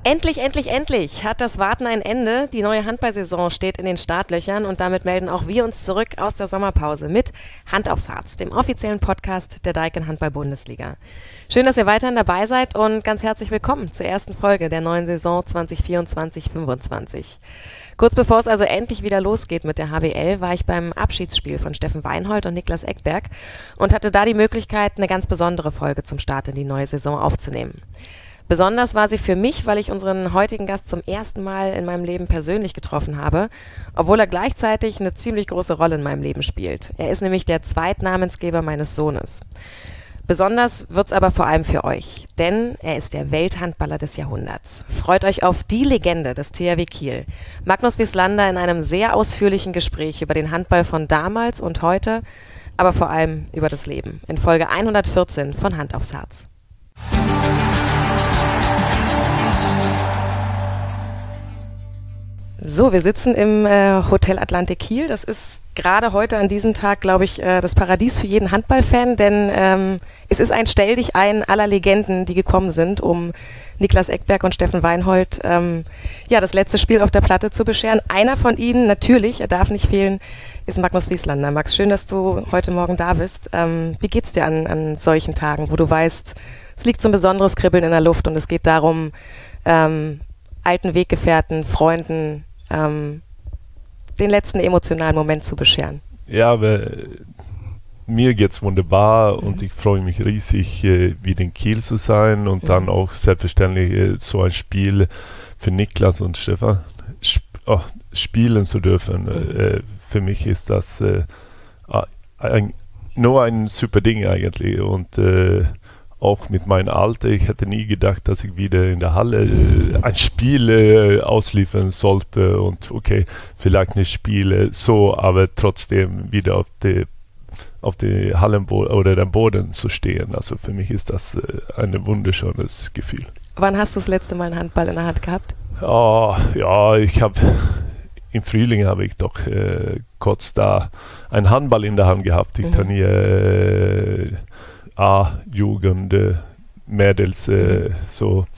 Endlich, endlich, endlich hat das Warten ein Ende. Die neue Handballsaison steht in den Startlöchern und damit melden auch wir uns zurück aus der Sommerpause mit Hand aufs Harz, dem offiziellen Podcast der Daikin Handball-Bundesliga. Schön, dass ihr weiterhin dabei seid und ganz herzlich willkommen zur ersten Folge der neuen Saison 2024-25. Kurz bevor es also endlich wieder losgeht mit der HBL, war ich beim Abschiedsspiel von Steffen Weinhold und Niklas Ekberg und hatte da die Möglichkeit, eine ganz besondere Folge zum Start in die neue Saison aufzunehmen. Besonders war sie für mich, weil ich unseren heutigen Gast zum ersten Mal in meinem Leben persönlich getroffen habe, obwohl er gleichzeitig eine ziemlich große Rolle in meinem Leben spielt. Er ist nämlich der Zweitnamensgeber meines Sohnes. Besonders wird's aber vor allem für euch, denn er ist der Welthandballer des Jahrhunderts. Freut euch auf die Legende des THW Kiel. Magnus Wieslander in einem sehr ausführlichen Gespräch über den Handball von damals und heute, aber vor allem über das Leben. In Folge 114 von Hand aufs Harz. So, wir sitzen im Hotel Atlantik Kiel. Das ist gerade heute an diesem Tag, glaube ich, das Paradies für jeden Handballfan, denn es ist ein Stell-dich-ein aller Legenden, die gekommen sind, um Niklas Ekberg und Steffen Weinhold das letzte Spiel auf der Platte zu bescheren. Einer von ihnen, natürlich, er darf nicht fehlen, ist Magnus Wieslander. Max, schön, dass du heute Morgen da bist. Wie geht's dir an solchen Tagen, wo du weißt, es liegt so ein besonderes Kribbeln in der Luft und es geht darum, alten Weggefährten, Freunden, den letzten emotionalen Moment zu bescheren? Ja, aber mir geht's wunderbar und ich freue mich riesig, wieder in Kiel zu sein und dann auch selbstverständlich so ein Spiel für Niklas und Stefan spielen zu dürfen. Für mich ist das nur ein super Ding eigentlich und auch mit meinem Alter, ich hätte nie gedacht, dass ich wieder in der Halle ein Spiel ausliefern sollte und okay, vielleicht nicht Spiele so, aber trotzdem wieder auf die Hallenboden oder dem Boden zu stehen. Also für mich ist das ein wunderschönes Gefühl. Wann hast du das letzte Mal einen Handball in der Hand gehabt? Im Frühling habe ich doch kurz da einen Handball in der Hand gehabt. Ich trainiere A-Jugend, Mädels, so.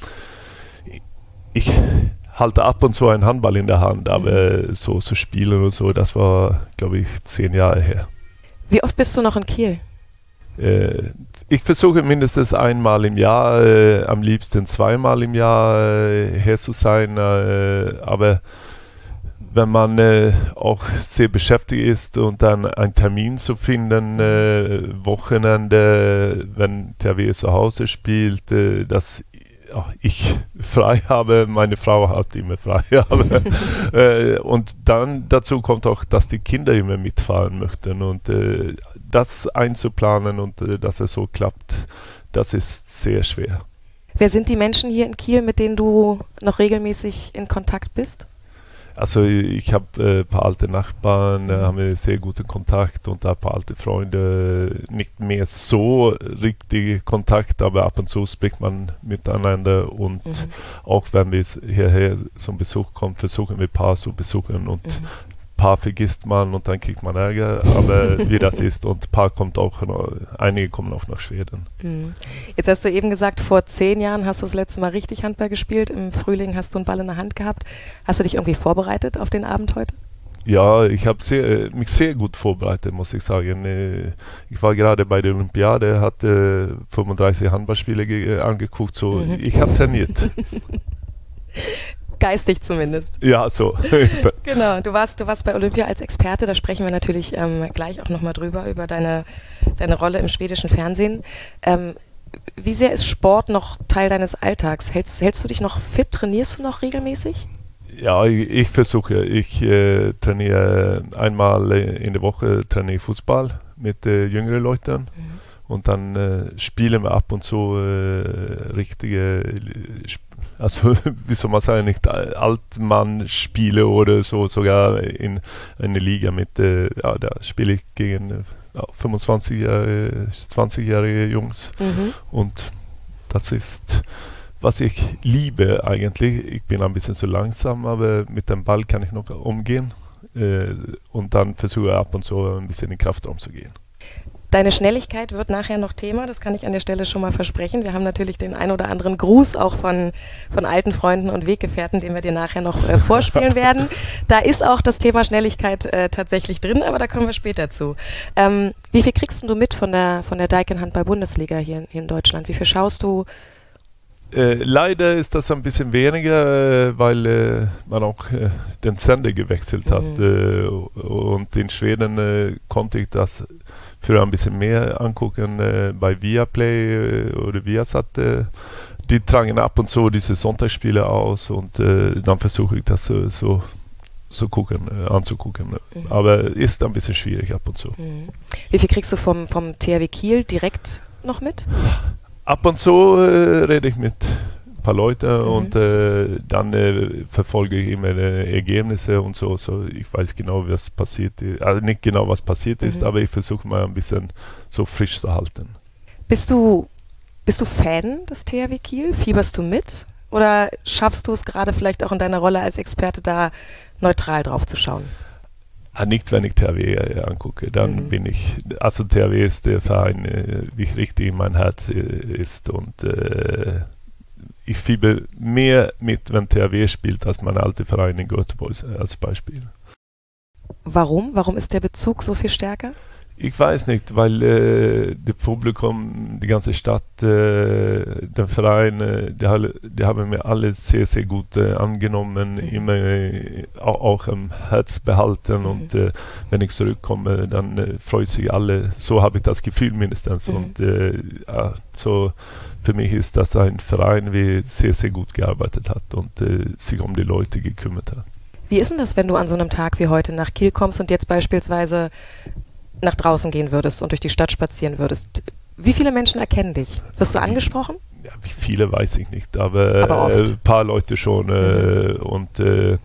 Ich halte ab und zu einen Handball in der Hand, aber so zu spielen und so, das war, glaube ich, 10 Jahre her. Wie oft bist du noch in Kiel? Ich versuche mindestens einmal im Jahr, am liebsten 2-mal im Jahr her zu sein, aber wenn man auch sehr beschäftigt ist und dann einen Termin zu finden, Wochenende, wenn THW zu Hause spielt, dass ich frei habe, meine Frau hat immer frei. Und dann dazu kommt auch, dass die Kinder immer mitfahren möchten und das einzuplanen und dass es so klappt, das ist sehr schwer. Wer sind die Menschen hier in Kiel, mit denen du noch regelmäßig in Kontakt bist? Also ich habe ein paar alte Nachbarn, haben wir sehr guten Kontakt und ein paar alte Freunde, nicht mehr so richtig Kontakt, aber ab und zu spricht man miteinander und auch wenn wir hierher zum Besuch kommen, versuchen wir ein paar zu besuchen und ein paar vergisst man und dann kriegt man Ärger, aber wie das ist und ein paar kommt auch noch, einige kommen auch nach Schweden. Jetzt hast du eben gesagt, vor 10 Jahren hast du das letzte Mal richtig Handball gespielt, im Frühling hast du einen Ball in der Hand gehabt. Hast du dich irgendwie vorbereitet auf den Abend heute? Ja, ich habe mich sehr gut vorbereitet, muss ich sagen. Ich war gerade bei der Olympiade, hatte 35 Handballspiele angeguckt, so ich habe trainiert. Geistig zumindest. Ja, so. Genau, du warst bei Olympia als Experte, da sprechen wir natürlich gleich auch nochmal drüber, über deine Rolle im schwedischen Fernsehen. Wie sehr ist Sport noch Teil deines Alltags? Hältst du dich noch fit? Trainierst du noch regelmäßig? Ja, ich versuche. Ich trainiere einmal in der Woche Fußball mit jüngeren Leuten. Und dann spielen wir ab und zu richtige also wie soll man sagen, nicht Altmann-Spiele oder so, sogar in eine Liga mit, da spiele ich gegen 20-jährige Jungs und das ist, was ich liebe eigentlich. Ich bin ein bisschen zu langsam, aber mit dem Ball kann ich noch umgehen und dann versuche ich ab und zu ein bisschen in den Kraftraum zu gehen. Deine Schnelligkeit wird nachher noch Thema, das kann ich an der Stelle schon mal versprechen. Wir haben natürlich den ein oder anderen Gruß auch von alten Freunden und Weggefährten, den wir dir nachher noch vorspielen werden. Da ist auch das Thema Schnelligkeit tatsächlich drin, aber da kommen wir später zu. Wie viel kriegst du mit von der Daikin Handball-Bundesliga hier in Deutschland? Wie viel schaust du? Leider ist das ein bisschen weniger, weil man auch den Sender gewechselt hat. Und in Schweden konnte ich das für ein bisschen mehr angucken bei Viaplay oder Viasat. Die tragen ab und zu diese Sonntagsspiele aus und dann versuche ich das anzugucken. Aber ist ein bisschen schwierig ab und zu. Wie viel kriegst du vom THW Kiel direkt noch mit? Ab und zu rede ich mit ein paar Leuten und dann verfolge ich immer Ergebnisse und so. Ich weiß genau, was passiert ist. Also nicht genau, was passiert ist, aber ich versuche mal ein bisschen so frisch zu halten. Bist du Fan des THW Kiel? Fieberst du mit? Oder schaffst du es gerade vielleicht auch in deiner Rolle als Experte da neutral drauf zu schauen? Nicht, wenn ich THW angucke, dann bin ich, also THW ist der Verein, wie richtig in mein Herz ist und ich fieber mehr mit, wenn THW spielt, als mein alter Verein in Göteborg als Beispiel. Warum? Warum ist der Bezug so viel stärker? Ich weiß nicht, weil das Publikum, die ganze Stadt, der Verein, die haben mir alle sehr, sehr gut angenommen, immer auch im Herz behalten und wenn ich zurückkomme, dann freut sich alle. So habe ich das Gefühl mindestens und so für mich ist das ein Verein, der sehr, sehr gut gearbeitet hat und sich um die Leute gekümmert hat. Wie ist denn das, wenn du an so einem Tag wie heute nach Kiel kommst und jetzt beispielsweise nach draußen gehen würdest und durch die Stadt spazieren würdest? Wie viele Menschen erkennen dich? Wirst du angesprochen? Ja, wie viele weiß ich nicht, aber ein paar Leute schon. Und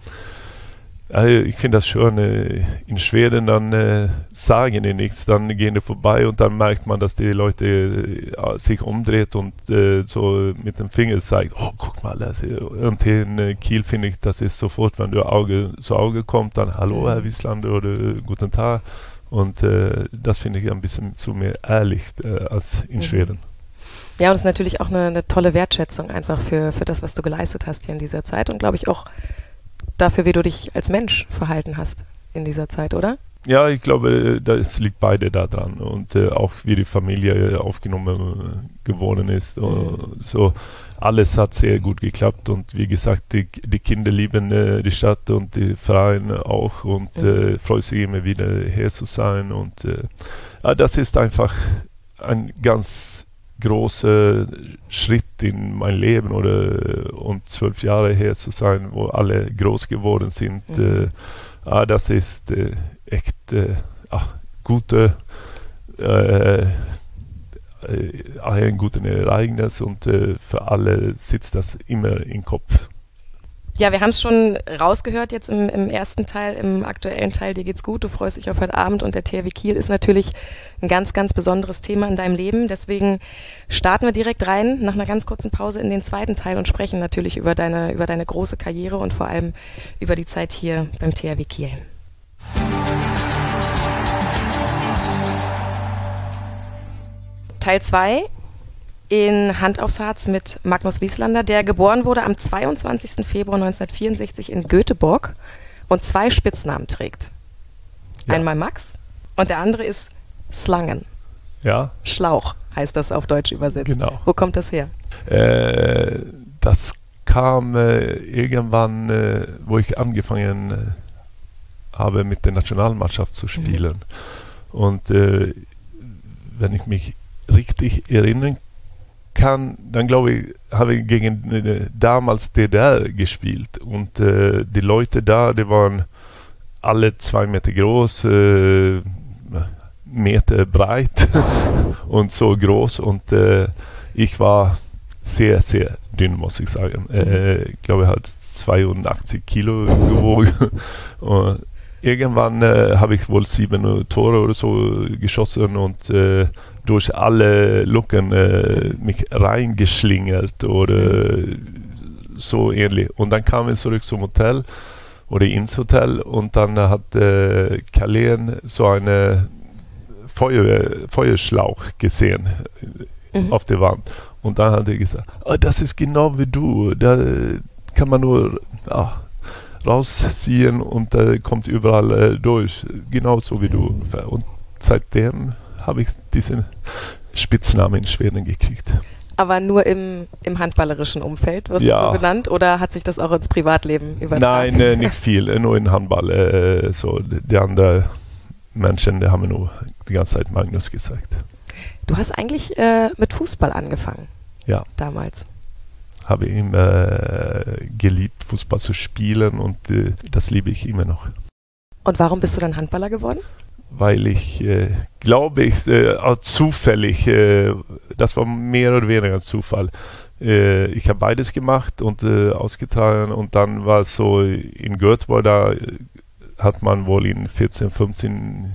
ich finde das schön, in Schweden dann sagen die nichts, dann gehen die vorbei und dann merkt man, dass die Leute sich umdreht und so mit dem Finger zeigt, oh guck mal, und in Kiel finde ich, das ist sofort, wenn du Auge zu Auge kommt, dann hallo Herr Wieslander oder guten Tag. Und das finde ich ein bisschen zu mehr ehrlich als in Schweden. Ja, und es ist natürlich auch eine tolle Wertschätzung einfach für das, was du geleistet hast hier in dieser Zeit und glaube ich auch dafür, wie du dich als Mensch verhalten hast in dieser Zeit, oder? Ja, ich glaube, das liegt beide da dran und auch wie die Familie aufgenommen geworden ist. So alles hat sehr gut geklappt und wie gesagt, die Kinder lieben die Stadt und die Vereine auch und freuen sich immer wieder hier zu sein und das ist einfach ein ganz großer Schritt in mein Leben und 12 Jahre her zu sein, wo alle groß geworden sind. Das ist echt ein gutes Ereignis und für alle sitzt das immer im Kopf. Ja, wir haben es schon rausgehört jetzt im ersten Teil, im aktuellen Teil, dir geht's gut, du freust dich auf heute Abend und der THW Kiel ist natürlich ein ganz, ganz besonderes Thema in deinem Leben. Deswegen starten wir direkt rein nach einer ganz kurzen Pause in den zweiten Teil und sprechen natürlich über deine große Karriere und vor allem über die Zeit hier beim THW Kiel. Teil 2 in Hand aufs Harz mit Magnus Wieslander, der geboren wurde am 22. Februar 1964 in Göteborg und 2 Spitznamen trägt. Ja. Einmal Max und der andere ist Slangen. Ja. Schlauch heißt das auf Deutsch übersetzt. Genau. Wo kommt das her? Das kam irgendwann, wo ich angefangen habe mit der Nationalmannschaft zu spielen. Und wenn ich mich richtig erinnern kann, dann glaube ich, habe ich gegen damals DDR gespielt und die Leute da, die waren alle 2 Meter groß, Meter breit und so groß und ich war sehr, sehr dünn, muss ich sagen. Ich glaube, er hat 82 Kilo gewogen. Und irgendwann habe ich wohl 7 Tore oder so geschossen und durch alle Lücken mich reingeschlingelt oder so ähnlich. Und dann kam ich zurück zum Hotel oder ins Hotel und dann hat Carlén so eine Feuerschlauch gesehen auf der Wand. Und dann hat er gesagt, das ist genau wie du, da kann man nur rausziehen und kommt überall durch, genauso wie du. Und seitdem habe ich diesen Spitznamen in Schweden gekriegt. Aber nur im handballerischen Umfeld, wirst du so genannt, oder hat sich das auch ins Privatleben übertragen? Nein, nicht viel, nur in Handball. So, die anderen Menschen, die haben nur die ganze Zeit Magnus gesagt. Du hast eigentlich mit Fußball angefangen. Ja. Damals. Habe immer geliebt, Fußball zu spielen, und das liebe ich immer noch. Und warum bist du dann Handballer geworden? Weil ich, glaube ich, auch zufällig, das war mehr oder weniger ein Zufall. Ich habe beides gemacht und ausgetragen, und dann war es so, in Göteborg, da hat man wohl in 14, 15,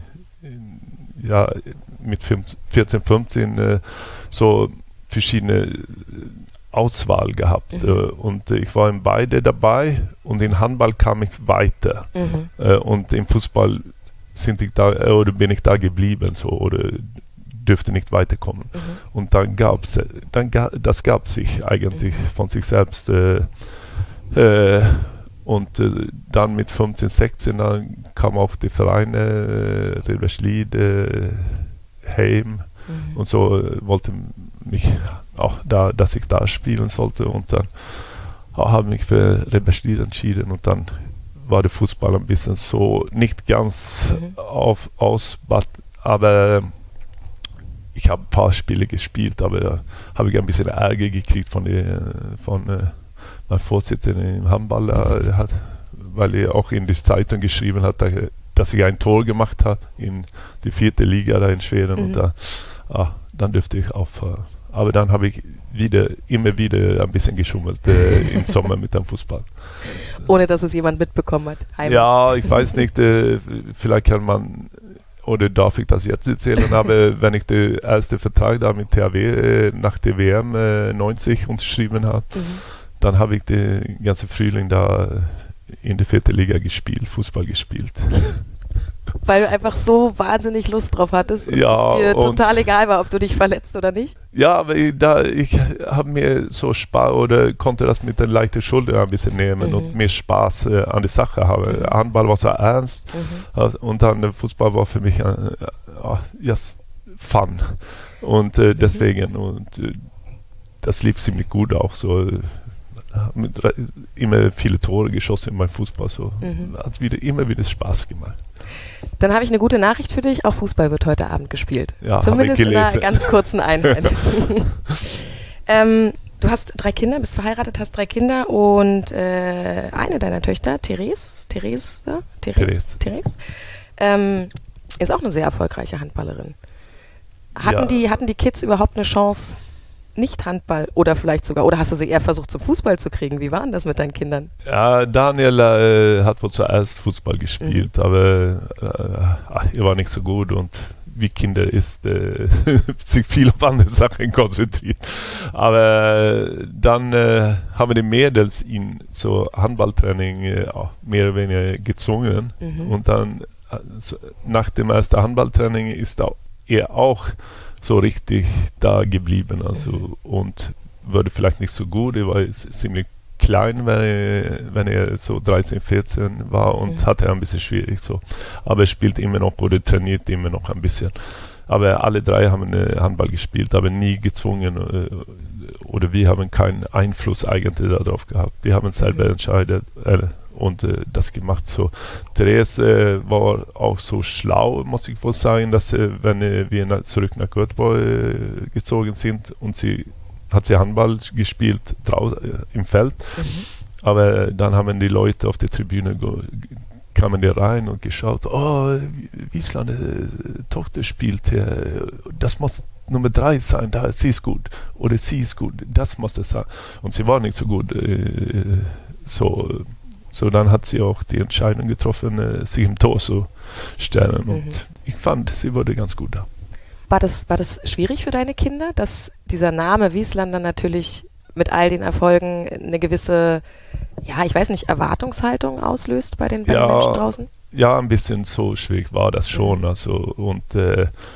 mit 14, 15 so verschiedene Auswahl gehabt. Und ich war in beide dabei, und in Handball kam ich weiter. Und im Fußball bin ich da geblieben, so, oder dürfte nicht weiterkommen. Und dann das gab sich eigentlich von sich selbst. Und dann mit 15, 16 dann kam auch die Vereine, Riberslied, Heim, und so wollte mich auch dass ich da spielen sollte, und dann habe ich mich für Riberslied entschieden, und dann war der Fußball ein bisschen so nicht ganz aber ich habe ein paar Spiele gespielt, aber da habe ich ein bisschen Ärger gekriegt von meinem Vorsitzenden im Handball, weil er auch in die Zeitung geschrieben hat, dass ich ein Tor gemacht habe in die 4. Liga da in Schweden, und dann dürfte ich aufhören. Aber dann habe ich immer wieder ein bisschen geschummelt im Sommer mit dem Fußball. Ohne dass es jemand mitbekommen hat? Heimlich. Ja, ich weiß nicht, vielleicht kann man, oder darf ich das jetzt erzählen, aber wenn ich den ersten Vertrag da mit THW nach der WM 90 unterschrieben habe, dann habe ich den ganzen Frühling da in der 4. Liga Fußball gespielt. Weil du einfach so wahnsinnig Lust drauf hattest und es dir total egal war, ob du dich verletzt oder nicht? Ja, aber ich habe mir so Spaß, oder konnte das mit der leichten Schulter ein bisschen nehmen und mehr Spaß an der Sache haben. Handball war so ernst, und dann der Fußball war für mich Fun. Und deswegen, und das lief ziemlich gut auch so. Immer viele Tore geschossen in meinem Fußball, so. Hat immer wieder Spaß gemacht. Dann habe ich eine gute Nachricht für dich, auch Fußball wird heute Abend gespielt. Ja, zumindest in einer ganz kurzen Einheit. Du hast 3 Kinder, bist verheiratet, hast 3 Kinder, und eine deiner Töchter, Therese, ist auch eine sehr erfolgreiche Handballerin. Hatten die Kids überhaupt eine Chance, nicht Handball, oder vielleicht sogar, oder hast du sie eher versucht zum Fußball zu kriegen? Wie war denn das mit deinen Kindern? Ja, Daniel hat wohl zuerst Fußball gespielt, aber er war nicht so gut, und wie Kinder ist, sich viel auf andere Sachen konzentriert. Aber dann haben die Mädels ihn so Handballtraining mehr oder weniger gezwungen, und dann nach dem ersten Handballtraining ist er auch so richtig da geblieben, also, und wurde vielleicht nicht so gut, er war ziemlich klein, wenn er so 13, 14 war, und hatte ein bisschen schwierig so, aber er spielt immer noch oder trainiert immer noch ein bisschen. Aber alle 3 haben Handball gespielt, aber nie gezwungen, oder wir haben keinen Einfluss eigentlich darauf gehabt. Wir haben selber entscheidet und das gemacht. So. Therese war auch so schlau, muss ich wohl sagen, dass wenn wir zurück nach Göteborg gezogen sind, und sie hat Handball gespielt im Feld, aber dann haben die Leute auf der Tribüne kamen die rein und geschaut, Wiesland, Tochter spielt hier, das muss Nummer 3 sein, sie ist gut, oder sie ist gut, das muss es sein. Und sie war nicht so gut, so dann hat sie auch die Entscheidung getroffen, sich im Tor zu stellen, und ich fand, sie wurde ganz gut da. War das schwierig für deine Kinder, dass dieser Name Wieslander natürlich mit all den Erfolgen eine gewisse, ich weiß nicht, Erwartungshaltung auslöst bei den Menschen draußen? Ja, ein bisschen so schwierig war das schon. Also, und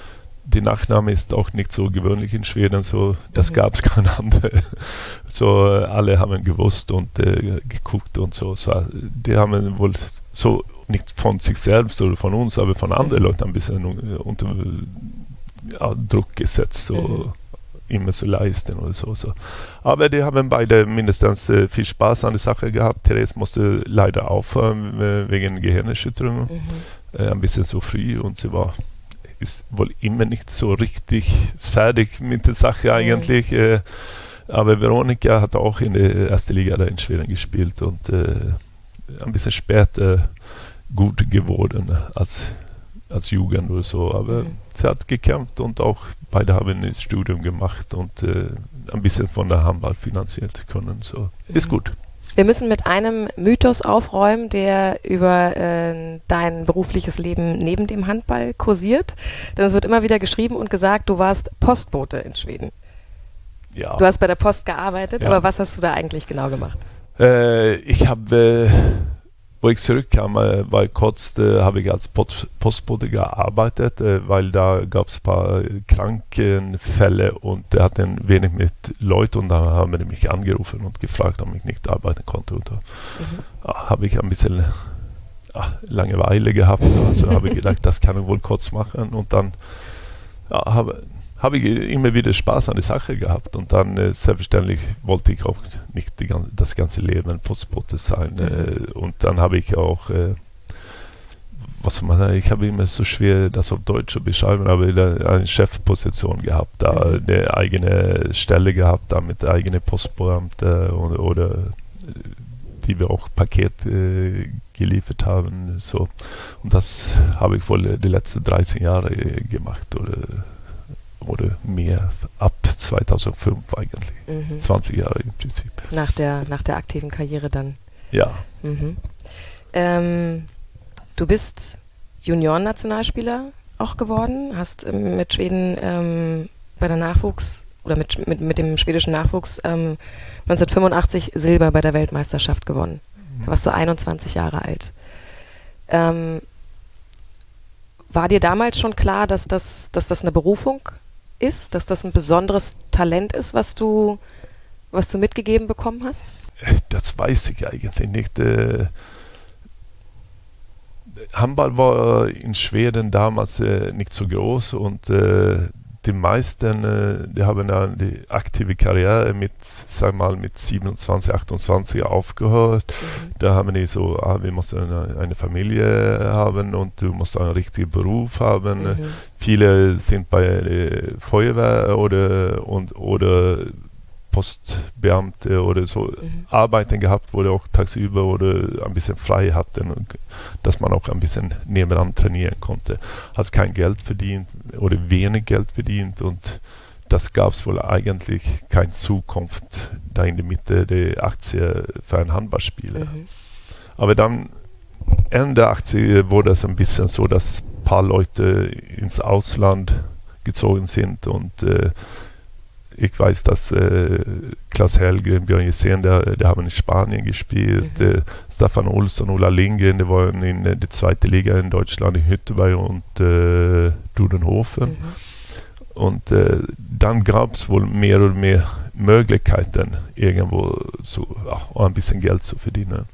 die Nachname ist auch nicht so gewöhnlich in Schweden, so das gab es keine andere. So alle haben gewusst und geguckt und so. Die haben wohl so nicht von sich selbst oder von uns, aber von anderen Leuten ein bisschen unter Druck gesetzt, so immer so leisten oder so. Aber die haben beide mindestens viel Spaß an der Sache gehabt. Therese musste leider aufhören wegen Gehirnerschütterung, ein bisschen so früh, und sie ist wohl immer nicht so richtig fertig mit der Sache eigentlich. Aber Veronika hat auch in der ersten Liga da in Schweden gespielt und ein bisschen später gut geworden als Jugend oder so. Aber sie hat gekämpft und auch beide haben das Studium gemacht und ein bisschen von der Handball finanziert können. So ist gut. Wir müssen mit einem Mythos aufräumen, der über dein berufliches Leben neben dem Handball kursiert. Denn es wird immer wieder geschrieben und gesagt, du warst Postbote in Schweden. Ja. Du hast bei der Post gearbeitet, Ja. aber was hast du da eigentlich genau gemacht? Ich habe, wo ich zurückkam, weil kurz habe ich als Postbote gearbeitet, weil da gab es ein paar Krankenfälle und der hatte ein wenig mit Leuten, und da haben die mich angerufen und gefragt, ob ich nicht arbeiten konnte. Und da habe ich ein bisschen Langeweile gehabt, also habe ich gedacht, das kann ich wohl kurz machen, und dann habe ich immer wieder Spaß an der Sache gehabt, und dann selbstverständlich wollte ich auch nicht das ganze Leben Postbote sein. Und dann habe ich auch, ich habe immer so schwer, das auf Deutsch zu beschreiben, aber eine Chefposition gehabt, da eine eigene Stelle gehabt, da mit eigenen Postbeamten oder die wir auch Paket geliefert haben. So. Und das habe ich wohl die letzten 13 Jahre gemacht oder mehr, ab 2005 eigentlich. 20 Jahre im Prinzip. Nach der aktiven Karriere dann? Ja. Du bist Junioren-Nationalspieler auch geworden, hast mit Schweden bei der Nachwuchs oder mit dem schwedischen Nachwuchs 1985 Silber bei der Weltmeisterschaft gewonnen. Da warst du 21 Jahre alt. War dir damals schon klar, dass das eine Berufung ist, dass das ein besonderes Talent ist, was du mitgegeben bekommen hast? Das weiß ich eigentlich nicht. Handball war in Schweden damals nicht so groß, und die meisten, die haben dann die aktive Karriere mit 27, 28 aufgehört. Da haben die so, wir mussten eine Familie haben und du musst einen richtigen Beruf haben. Viele sind bei der Feuerwehr oder Postbeamte oder so Arbeiten gehabt, wo die auch tagsüber oder ein bisschen frei hatten, und dass man auch ein bisschen nebenan trainieren konnte. Hast kein Geld verdient oder wenig Geld verdient, und das gab es wohl eigentlich keine Zukunft da in der Mitte der 80er für einen Handballspieler. Aber dann Ende der 80er wurde es ein bisschen so, dass ein paar Leute ins Ausland gezogen sind, und ich weiß, dass Klaus Hellgren, Björn Jesen, der haben in Spanien gespielt. Staffan Olsson, Ulla Lindgren, die waren in der zweiten Liga in Deutschland, in Hütteberg und Dudenhofen. Und dann gab es wohl mehr und mehr Möglichkeiten, irgendwo so ein bisschen Geld zu verdienen.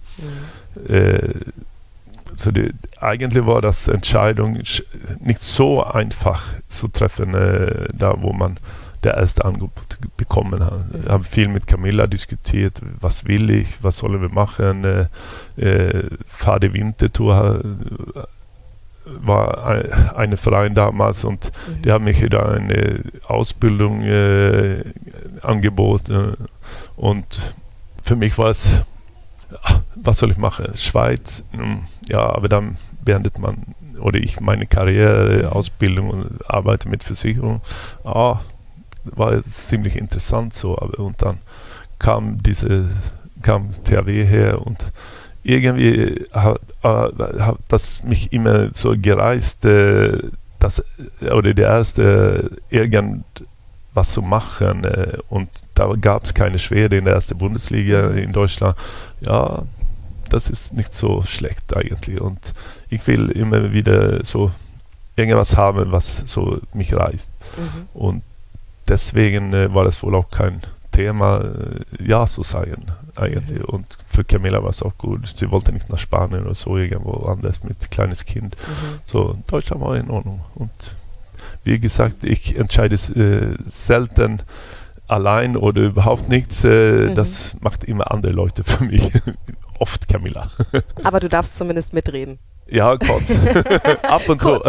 Eigentlich war das Entscheidung nicht so einfach zu treffen, da wo man der erste Angebot bekommen hat. Ich habe viel mit Camilla diskutiert, was will ich, was sollen wir machen. Fahr die Wintertour war ein Verein damals, und die haben mich da eine Ausbildung angeboten, und für mich war es, was soll ich machen? Schweiz, ja, aber dann beendet man, oder ich meine Karriere, Ausbildung und arbeite mit Versicherung. War ziemlich interessant so, und dann kam THW her, und irgendwie hat das mich immer so gereist, der erste irgendwas zu machen, und da gab es keine Schwede in der ersten Bundesliga in Deutschland. Ja, das ist nicht so schlecht eigentlich, und ich will immer wieder so irgendwas haben, was so mich reißt. Und deswegen war das wohl auch kein Thema, ja zu sagen eigentlich. Und für Camilla war es auch gut. Sie wollte nicht nach Spanien oder so irgendwo anders mit kleines Kind. So, Deutschland war in Ordnung. Und wie gesagt, ich entscheide selten allein oder überhaupt nichts. Das macht immer andere Leute für mich. Oft Camilla. Aber du darfst zumindest mitreden. Ja, kurz. Ab und zu.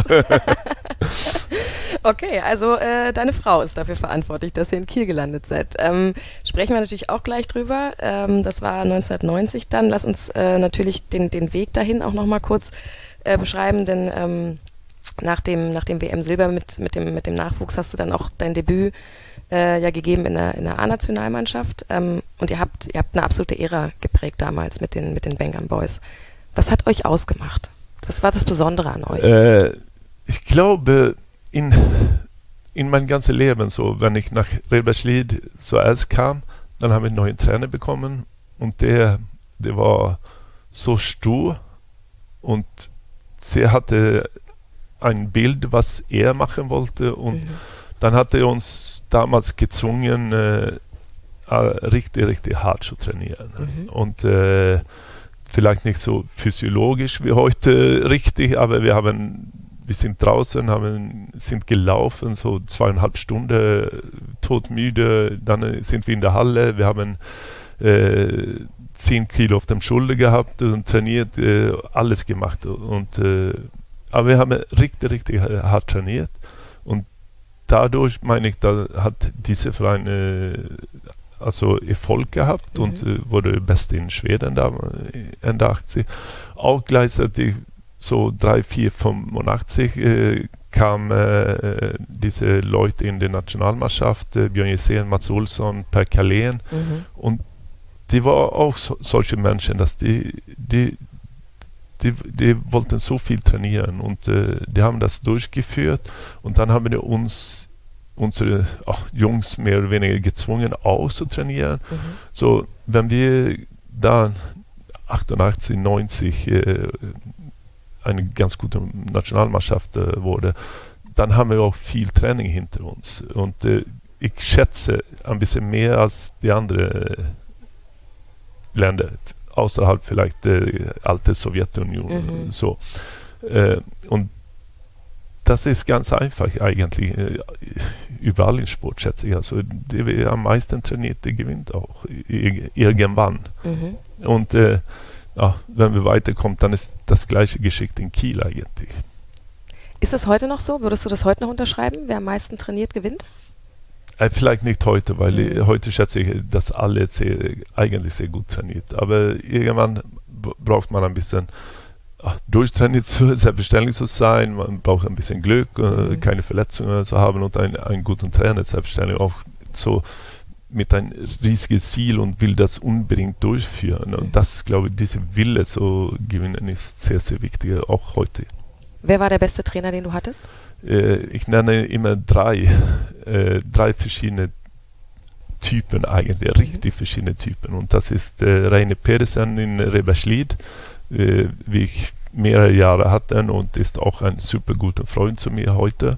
Okay, also deine Frau ist dafür verantwortlich, dass ihr in Kiel gelandet seid. Sprechen wir natürlich auch gleich drüber. Das war 1990 dann. Lass uns natürlich den Weg dahin auch nochmal kurz beschreiben, denn nach dem WM-Silber mit dem Nachwuchs hast du dann auch dein Debüt ja gegeben in der A-Nationalmannschaft. Und ihr habt eine absolute Ära geprägt damals mit den Bengal Boys. Was hat euch ausgemacht? Was war das Besondere an euch? Ich glaube, in mein ganzes Leben, so, wenn ich nach Reberslid zuerst kam, dann habe ich einen neuen Trainer bekommen und der war so stur und sie hatte ein Bild, was er machen wollte und dann hat er uns damals gezwungen, richtig, richtig hart zu trainieren. Und vielleicht nicht so physiologisch wie heute richtig, aber wir sind draußen, sind gelaufen, so 2,5 Stunden, todmüde, dann sind wir in der Halle, wir haben 10 Kilo auf der Schulter gehabt und trainiert, alles gemacht. Aber wir haben richtig, richtig hart trainiert und dadurch, meine ich, da hat diese Verein also Erfolg gehabt und wurde Beste in Schweden da Ende 80. Auch gleichzeitig so 3, 4, 85 kamen diese Leute in die Nationalmannschaft, Björn Jessén, Mats Olsson, Per Carlén und die war auch solche Menschen, dass die wollten so viel trainieren und die haben das durchgeführt und dann haben wir unsere Jungs mehr oder weniger gezwungen auch zu trainieren. So, wenn wir da 88, 90 eine ganz gute Nationalmannschaft wurde, dann haben wir auch viel Training hinter uns und ich schätze ein bisschen mehr als die anderen Länder außerhalb vielleicht der alte Sowjetunion. So. Und das ist ganz einfach eigentlich. Überall im Sport schätze ich. Also der wer am meisten trainiert, der gewinnt auch irgendwann. Und wenn wir weiterkommen, dann ist das gleiche geschickt in Kiel eigentlich. Ist das heute noch so? Würdest du das heute noch unterschreiben? Wer am meisten trainiert, gewinnt? Vielleicht nicht heute, weil heute schätze ich, dass alle eigentlich sehr gut trainiert. Aber irgendwann braucht man ein bisschen durchtrainiert, selbstverständlich zu sein. Man braucht ein bisschen Glück, keine Verletzungen zu haben und einen guten Trainer selbstverständlich auch so mit einem riesigen Ziel und will das unbedingt durchführen. Und das, glaube ich, diese Wille zu gewinnen ist sehr, sehr wichtig, auch heute. Wer war der beste Trainer, den du hattest? Ich nenne immer drei verschiedene Typen eigentlich, richtig verschiedene Typen. Und das ist Reine Pedersen in Reberslid, wie ich mehrere Jahre hatte und ist auch ein super guter Freund zu mir heute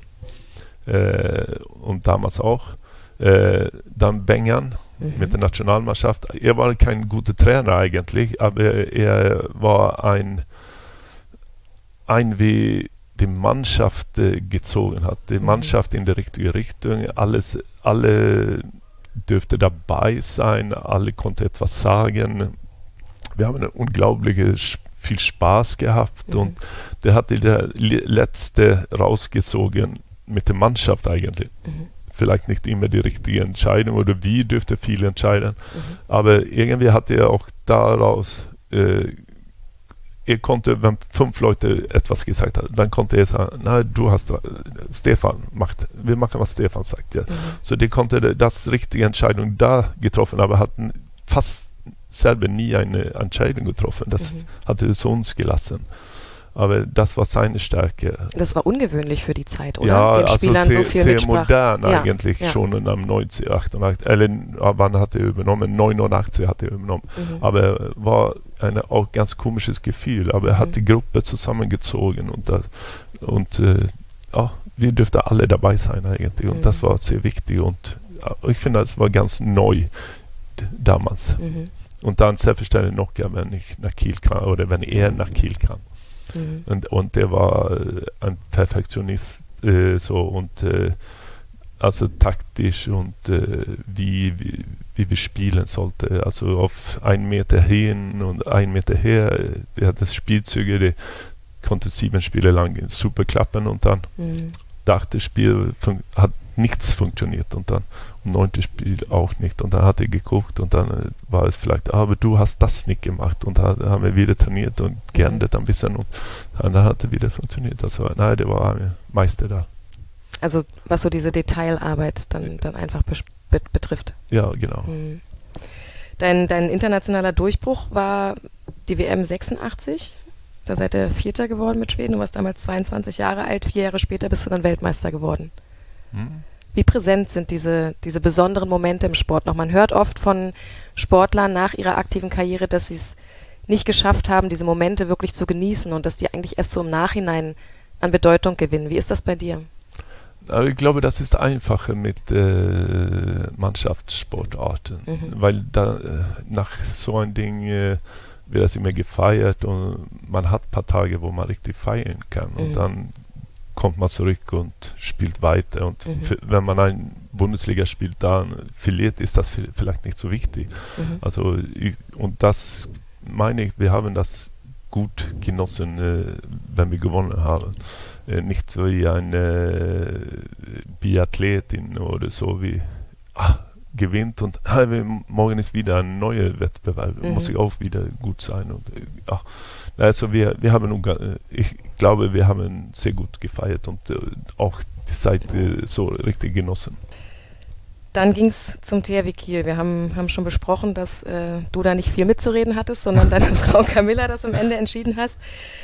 und damals auch. Dann Bengan mit der Nationalmannschaft. Er war kein guter Trainer eigentlich, aber er war ein wie die Mannschaft gezogen hat. Die Mannschaft in die richtige Richtung. Alle dürfte dabei sein, alle konnten etwas sagen. Wir haben unglaublich viel Spaß gehabt und der hat der letzte rausgezogen mit der Mannschaft eigentlich. Vielleicht nicht immer die richtige Entscheidung oder wie dürfte viel entscheiden, aber irgendwie hat er auch daraus er konnte, wenn 5 Leute etwas gesagt haben, dann konnte er sagen, nein, du hast Stefan wir machen, was Stefan sagt. Ja. So die konnte das richtige Entscheidung da getroffen, aber hatten fast selber nie eine Entscheidung getroffen. Das hat er zu uns gelassen. Aber das war seine Stärke. Das war ungewöhnlich für die Zeit, oder? Ja, den Spielern also so viel sehr modern eigentlich, ja. schon am 90, 88, wann hat er übernommen? 89 hat er übernommen. Aber war ein auch ganz komisches Gefühl. Aber er hat die Gruppe zusammengezogen und wir dürften alle dabei sein eigentlich. Und das war sehr wichtig. Und ich finde, das war ganz neu damals. Und dann selbstverständlich noch, wenn ich nach Kiel kam oder wenn er nach Kiel kam. Und der war ein Perfektionist also taktisch und wie wir spielen sollten. Also auf 1 Meter hin und 1 Meter her. Er hat das Spielzüge, die konnte 7 Spiele lang super klappen und dann das Spiel hat nichts funktioniert und dann im 9. Spiel auch nicht und dann hat er geguckt und dann war es vielleicht, aber du hast das nicht gemacht und dann haben wir wieder trainiert und geändert ein bisschen und dann hat er wieder funktioniert. Also nein, der war ein Meister da. Also was so diese Detailarbeit dann einfach betrifft. Ja, genau. Dein internationaler Durchbruch war die WM 86. Da seid ihr Vierter geworden mit Schweden. Du warst damals 22 Jahre alt. 4 Jahre später bist du dann Weltmeister geworden. Wie präsent sind diese besonderen Momente im Sport noch? Man hört oft von Sportlern nach ihrer aktiven Karriere, dass sie es nicht geschafft haben, diese Momente wirklich zu genießen und dass die eigentlich erst so im Nachhinein an Bedeutung gewinnen. Wie ist das bei dir? Aber ich glaube, das ist einfacher mit Mannschaftssportarten, weil da nach so ein Ding wird das immer gefeiert und man hat ein paar Tage, wo man richtig feiern kann und dann kommt man zurück und spielt weiter und wenn man ein Bundesligaspiel dann verliert, ist das vielleicht nicht so wichtig. Also und das meine ich, wir haben das gut genossen, wenn wir gewonnen haben. Nicht so wie eine Biathletin oder so wie gewinnt und morgen ist wieder ein neuer Wettbewerb, muss ich auch wieder gut sein. Und, also wir haben, ich glaube, wir haben sehr gut gefeiert und auch die Zeit so richtig genossen. Dann ging es zum THW Kiel. Wir haben schon besprochen, dass du da nicht viel mitzureden hattest, sondern deine Frau Camilla das am Ende entschieden hast.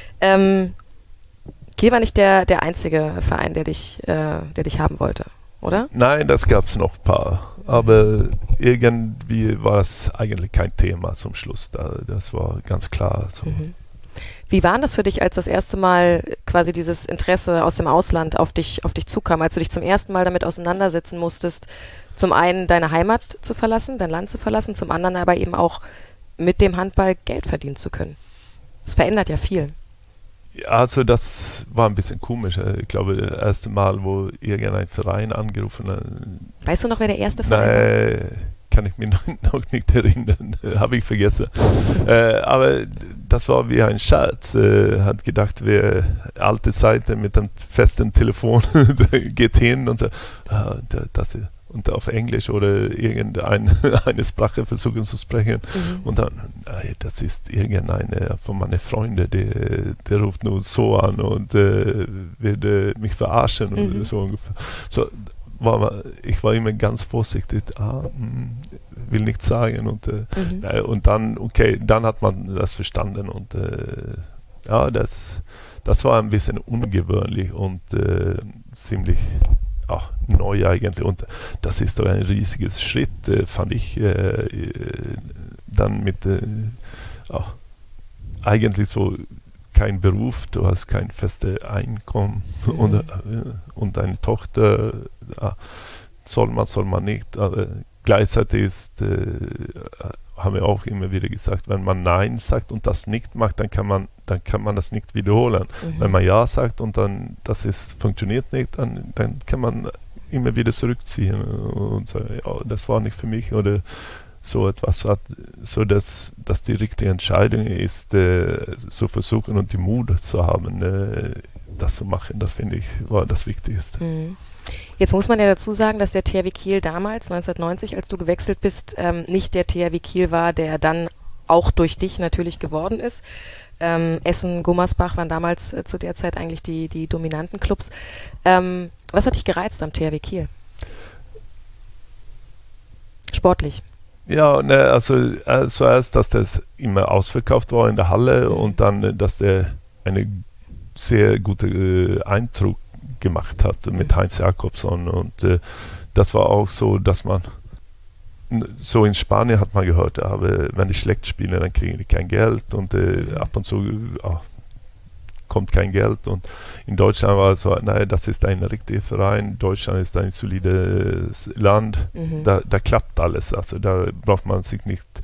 Kiel war nicht der einzige Verein, der dich haben wollte, oder? Nein, das gab es noch ein paar. Aber irgendwie war es eigentlich kein Thema zum Schluss. Das war ganz klar. So. Wie war das für dich, als das erste Mal quasi dieses Interesse aus dem Ausland auf dich zukam, als du dich zum ersten Mal damit auseinandersetzen musstest, zum einen deine Heimat zu verlassen, dein Land zu verlassen, zum anderen aber eben auch mit dem Handball Geld verdienen zu können? Das verändert ja viel. Ja, also das war ein bisschen komisch. Ich glaube, das erste Mal, wo irgendein Verein angerufen hat. Weißt du noch, wer der erste Verein war? Nein, kann ich mich noch nicht erinnern. Habe ich vergessen. Aber das war wie ein Scherz. Hat gedacht, wir alte Seite mit einem festen Telefon geht hin und so, das ist. Und auf Englisch oder irgendeine Sprache versuchen zu sprechen. Und dann, das ist irgendeine von meinen Freunden, der ruft nur so an und wird mich verarschen. Und so ungefähr. So, ich war immer ganz vorsichtig, will nichts sagen. Und dann, okay, dann hat man das verstanden. Und das war ein bisschen ungewöhnlich und ziemlich neu eigentlich und das ist doch ein riesiges Schritt, fand ich dann mit eigentlich so kein Beruf, du hast kein festes Einkommen und deine Tochter soll man nicht, aber gleichzeitig haben wir auch immer wieder gesagt, wenn man Nein sagt und das nicht macht, dann kann man das nicht wiederholen. Wenn man Ja sagt und dann funktioniert nicht, dann kann man immer wieder zurückziehen und sagen, ja, das war nicht für mich oder so etwas, so dass die richtige Entscheidung ist, zu versuchen und die Mut zu haben, das zu machen. Das finde ich war das Wichtigste. Jetzt muss man ja dazu sagen, dass der THW Kiel damals, 1990, als du gewechselt bist, nicht der THW Kiel war, der dann auch durch dich natürlich geworden ist. Essen, Gummersbach waren damals zu der Zeit eigentlich die dominanten Clubs. Was hat dich gereizt am THW Kiel? Sportlich. Ja, also zuerst, dass das immer ausverkauft war in der Halle und dann, dass der eine sehr gute Eindruck gemacht hat mit Heinz Jakobsson und das war auch so, dass man so in Spanien hat man gehört, aber wenn die schlecht spielen, dann kriegen die kein Geld und ab und zu bekommt kein Geld. Und in Deutschland war es so, nein, das ist ein richtiger Verein, Deutschland ist ein solides Land, da klappt alles. Also da braucht man sich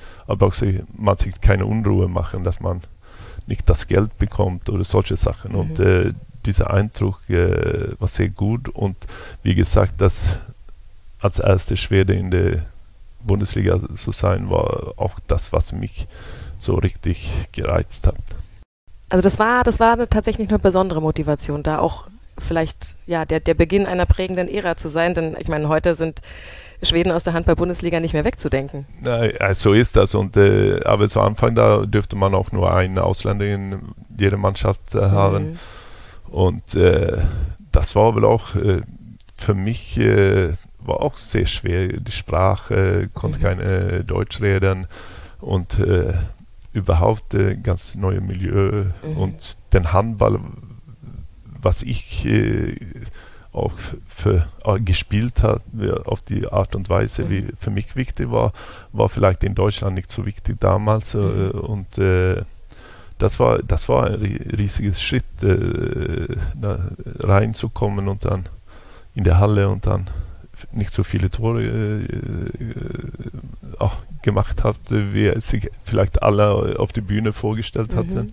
keine Unruhe machen, dass man nicht das Geld bekommt oder solche Sachen. Und dieser Eindruck war sehr gut. Und wie gesagt, das als erster Schwede in der Bundesliga zu sein, war auch das, was mich so richtig gereizt hat. Also das war tatsächlich eine besondere Motivation, da auch vielleicht der Beginn einer prägenden Ära zu sein, denn ich meine, heute sind Schweden aus der Handball-Bundesliga nicht mehr wegzudenken. Ja, so ist das. Und aber zu Anfang, da dürfte man auch nur einen Ausländer in jeder Mannschaft haben. Und das war wohl auch für mich war auch sehr schwer. Die Sprache, konnte keine Deutsch reden und überhaupt ganz neue Milieu und den Handball, was ich auch gespielt habe, auf die Art und Weise, wie für mich wichtig war vielleicht in Deutschland nicht so wichtig damals. Und das war ein riesiges Schritt, da reinzukommen und dann in der Halle und dann nicht so viele Tore auch gemacht hat, wie es sich vielleicht alle auf die Bühne vorgestellt hatten.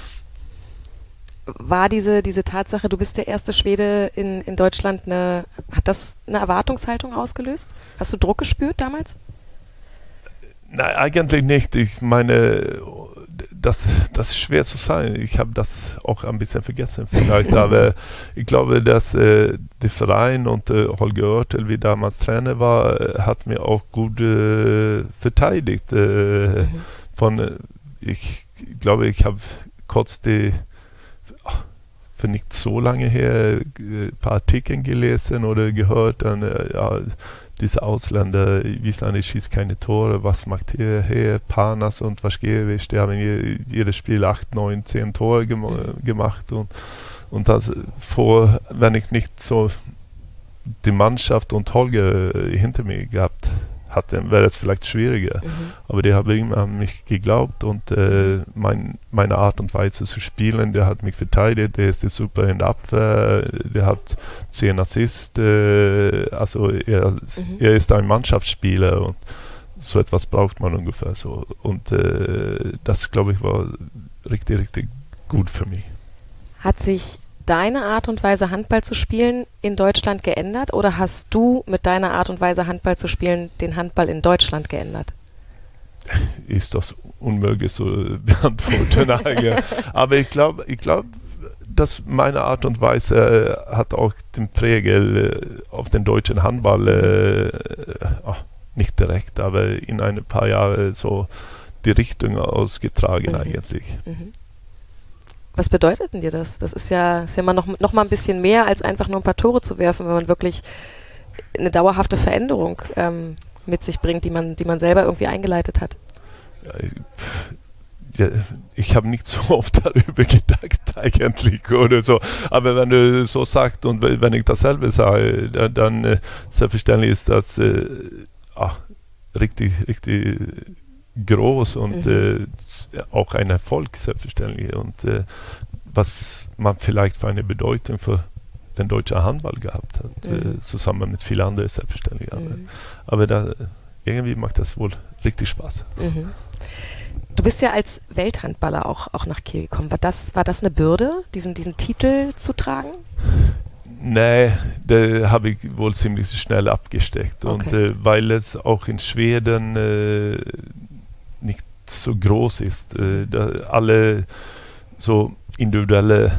War diese Tatsache, du bist der erste Schwede in Deutschland, hat das eine Erwartungshaltung ausgelöst? Hast du Druck gespürt damals? Nein, eigentlich nicht. Ich meine, das ist schwer zu sagen. Ich habe das auch ein bisschen vergessen vielleicht, aber ich glaube, dass der Verein und Holger Oertel, wie damals Trainer war, hat mir auch gut verteidigt. Ich glaube, ich habe kurz für nicht so lange her ein paar Artikel gelesen oder gehört, dann diese Ausländer, Wiesland schießt keine Tore, was macht ihr her? Panas und Vaškević, die haben jedes Spiel 8, 9, 10 Tore gemacht und das wenn ich nicht so die Mannschaft und Holger hinter mir gehabt hatte, wäre es vielleicht schwieriger. Aber die haben immer an mich geglaubt und meine Art und Weise zu spielen, der hat mich verteidigt, der ist super in der Abwehr, der hat 10 Assists, also er ist ein Mannschaftsspieler und so etwas braucht man ungefähr so. Und das, glaube ich, war richtig, richtig gut für mich. Hat sich deine Art und Weise, Handball zu spielen, in Deutschland geändert oder hast du mit deiner Art und Weise, Handball zu spielen, den Handball in Deutschland geändert? Ist das unmöglich zu beantworten. Aber ich glaube, dass meine Art und Weise hat auch den Prägel auf den deutschen Handball, nicht direkt, aber in ein paar Jahren so die Richtung ausgetragen eigentlich. Was bedeutet denn dir das? Das ist ja mal noch mal ein bisschen mehr, als einfach nur ein paar Tore zu werfen, wenn man wirklich eine dauerhafte Veränderung mit sich bringt, die man selber irgendwie eingeleitet hat. Ich habe nicht so oft darüber gedacht eigentlich oder so, aber wenn du so sagst und wenn ich dasselbe sage, dann selbstverständlich ist das richtig, richtig groß und auch ein Erfolg selbstverständlich und was man vielleicht für eine Bedeutung für den deutschen Handball gehabt hat, zusammen mit vielen anderen selbstverständlich. Aber irgendwie macht das wohl richtig Spaß. Du bist ja als Welthandballer auch nach Kiel gekommen. War das eine Bürde, diesen Titel zu tragen? Nee, da habe ich wohl ziemlich schnell abgesteckt. Okay. Und weil es auch in Schweden nicht so groß ist, alle so individuelle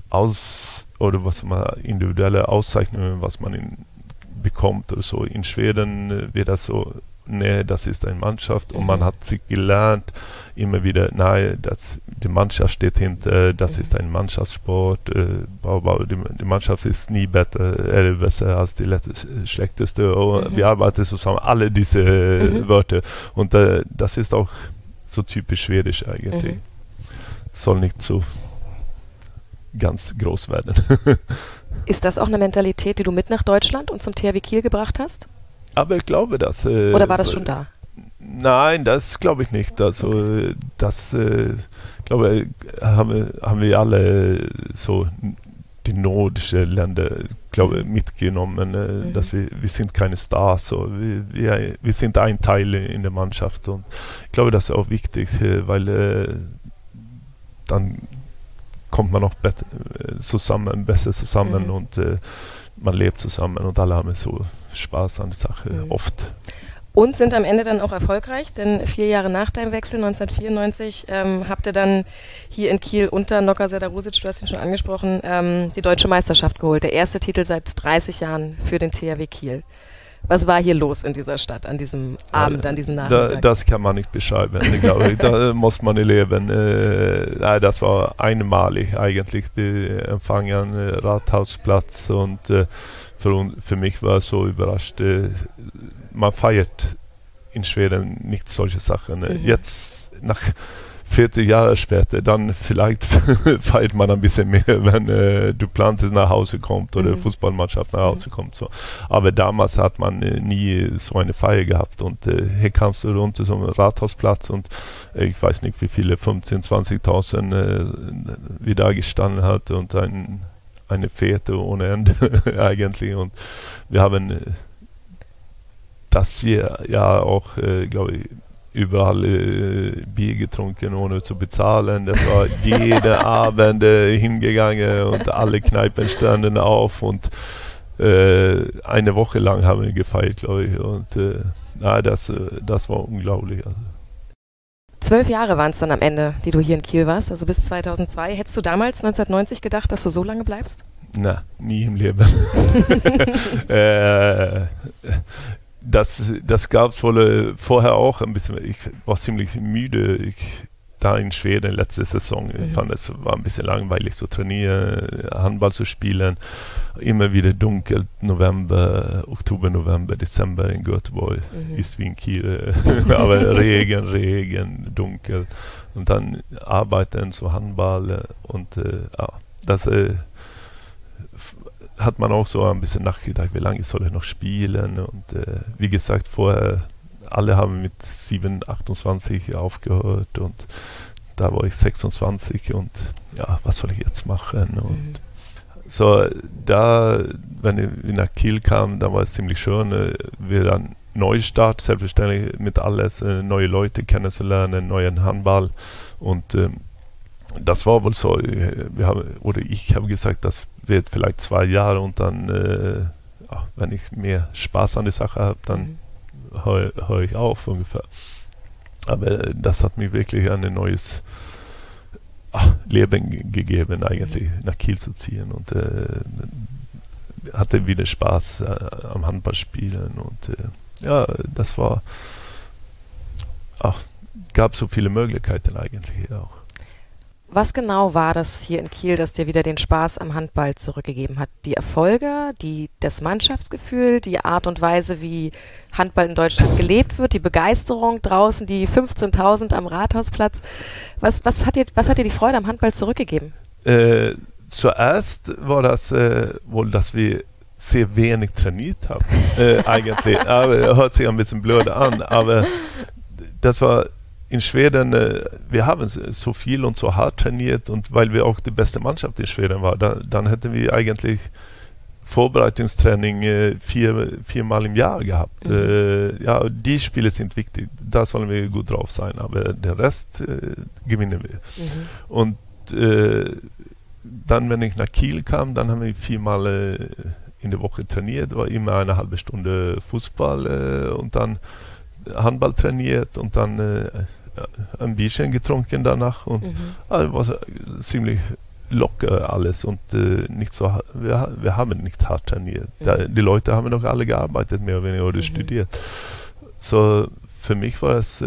individuelle Auszeichnungen, was man bekommt oder so. In Schweden wird das so, nee, das ist eine Mannschaft und man hat sich gelernt, immer wieder, nein, die Mannschaft steht hinter, das ist ein Mannschaftssport, die Mannschaft ist nie besser als die schlechteste, wir arbeiten zusammen, alle diese Wörter und das ist auch so typisch schwedisch eigentlich. Soll nicht so ganz groß werden. Ist das auch eine Mentalität, die du mit nach Deutschland und zum THW Kiel gebracht hast? Aber ich glaube, dass... Oder war das schon da? Nein, das glaube ich nicht. Also das glaube haben wir alle so die nordischen Länder glaube mitgenommen, dass wir sind keine Stars, so wir sind ein Teil in der Mannschaft und ich glaube, das ist auch wichtig, weil dann kommt man auch besser zusammen und man lebt zusammen und alle haben so Spaß an der Sache oft. Und sind am Ende dann auch erfolgreich, denn 4 Jahre nach deinem Wechsel, 1994, habt ihr dann hier in Kiel unter Noka Selarusic, du hast ihn schon angesprochen, die deutsche Meisterschaft geholt. Der erste Titel seit 30 Jahren für den THW Kiel. Was war hier los in dieser Stadt an diesem Abend, an diesem Nachmittag? Das kann man nicht beschreiben, glaube ich. Da muss man erleben. Das war einmalig eigentlich, die Empfang am Rathausplatz und für mich war es so überrascht. Man feiert in Schweden nicht solche Sachen. Jetzt, nach 40 Jahre später, dann vielleicht feiert man ein bisschen mehr, wenn Duplantis nach Hause kommt oder Fußballmannschaft nach Hause kommt. So. Aber damals hat man nie so eine Feier gehabt und hier kamst du runter zum Rathausplatz und ich weiß nicht wie viele, 15.000, 20.000 wie da gestanden hat und eine Fete ohne Ende eigentlich und wir haben das hier ja auch, glaube ich, überall Bier getrunken, ohne zu bezahlen. Das war jeden Abend hingegangen und alle Kneipen standen auf und eine Woche lang haben wir gefeiert, glaube ich. Und das war unglaublich. Also. 12 Jahre waren es dann am Ende, die du hier in Kiel warst, also bis 2002. Hättest du damals 1990 gedacht, dass du so lange bleibst? Na, nie im Leben. Das gab es wohl vorher auch ein bisschen. Ich war ziemlich müde. Da in Schweden letzte Saison, ich fand es war ein bisschen langweilig zu trainieren, Handball zu spielen. Immer wieder dunkel, Oktober, November, Dezember in Göteborg, ist wie in Kiel. Aber Regen, dunkel. Und dann arbeiten, so Handball und das hat man auch so ein bisschen nachgedacht, wie lange soll ich noch spielen und wie gesagt, vorher alle haben mit 28 aufgehört und da war ich 26 und ja, was soll ich jetzt machen und so, da, wenn ich nach Kiel kam, da war es ziemlich schön, wir dann Neustart, selbstverständlich mit alles, neue Leute kennenzulernen, neuen Handball und das war wohl so, ich habe gesagt, das wird vielleicht 2 Jahre und dann, wenn ich mehr Spaß an der Sache habe, dann höre ich auf ungefähr. Aber das hat mir wirklich ein neues Leben gegeben, eigentlich nach Kiel zu ziehen und hatte wieder Spaß am Handballspielen und das war, gab so viele Möglichkeiten eigentlich auch. Was genau war das hier in Kiel, das dir wieder den Spaß am Handball zurückgegeben hat? Die Erfolge, das Mannschaftsgefühl, die Art und Weise, wie Handball in Deutschland gelebt wird, die Begeisterung draußen, die 15.000 am Rathausplatz. Was hat dir die Freude am Handball zurückgegeben? Zuerst war das wohl, dass wir sehr wenig trainiert haben, eigentlich. Aber hört sich ein bisschen blöd an, aber das war in Schweden, wir haben so viel und so hart trainiert und weil wir auch die beste Mannschaft in Schweden waren, dann hätten wir eigentlich Vorbereitungstraining 4 Mal im Jahr gehabt. Die Spiele sind wichtig, da sollen wir gut drauf sein, aber den Rest gewinnen wir. Und dann, wenn ich nach Kiel kam, dann haben wir 4 Mal in der Woche trainiert, war immer eine halbe Stunde Fußball und dann Handball trainiert und dann ein Bierchen getrunken danach und war ziemlich locker alles und nicht so wir haben nicht hart trainiert. Die Leute haben doch alle gearbeitet, mehr oder weniger, oder studiert. So für mich war es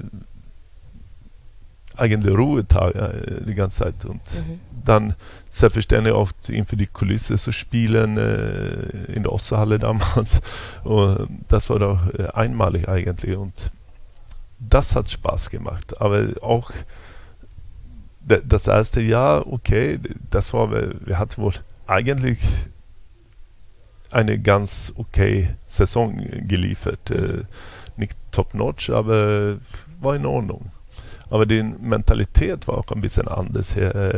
eigentlich Ruhetag die ganze Zeit und dann selbstverständlich oft inför die Kulisse zu spielen in der Osthalle damals und das war doch einmalig eigentlich und das hat Spaß gemacht, aber auch das erste Jahr, okay, das war, wir hatten wohl eigentlich eine ganz okay Saison geliefert. Nicht top-notch, aber war in Ordnung. Aber die Mentalität war auch ein bisschen anders.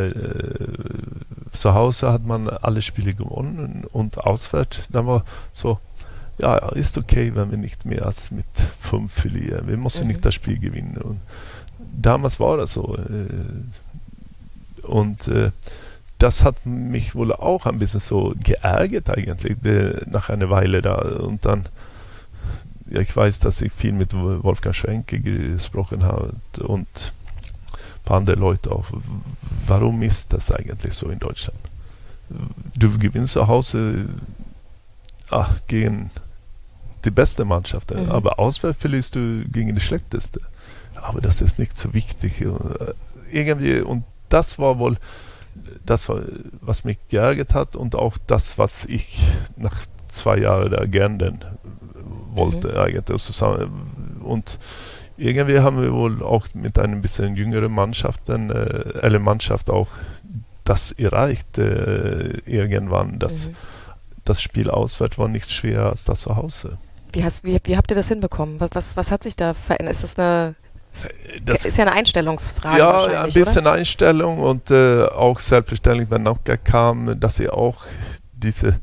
Zu Hause hat man alle Spiele gewonnen und auswärts, dann war so, ja, ist okay, wenn wir nicht mehr als mit 5 verlieren. Wir müssen nicht das Spiel gewinnen. Und damals war das so. Und das hat mich wohl auch ein bisschen so geärgert eigentlich, nach einer Weile da. Und dann, ja, ich weiß, dass ich viel mit Wolfgang Schwenke gesprochen habe und ein paar andere Leute auch. Warum ist das eigentlich so in Deutschland? Du gewinnst zu Hause gegen die beste Mannschaft, aber auswärts verlierst du gegen die schlechteste. Aber das ist nicht so wichtig. Irgendwie, und das war wohl das, was mich geärgert hat und auch das, was ich nach 2 Jahren da gerne wollte eigentlich zusammen. Und irgendwie haben wir wohl auch mit einem bisschen jüngeren Mannschaft auch das erreicht irgendwann. Das Spiel auswärts war nicht schwerer als das zu Hause. Wie habt ihr das hinbekommen? Was hat sich da verändert? Das ist ja eine Einstellungsfrage. Ja, ein bisschen oder? Einstellung und auch selbstverständlich, wenn Nauka kam, dass er auch diese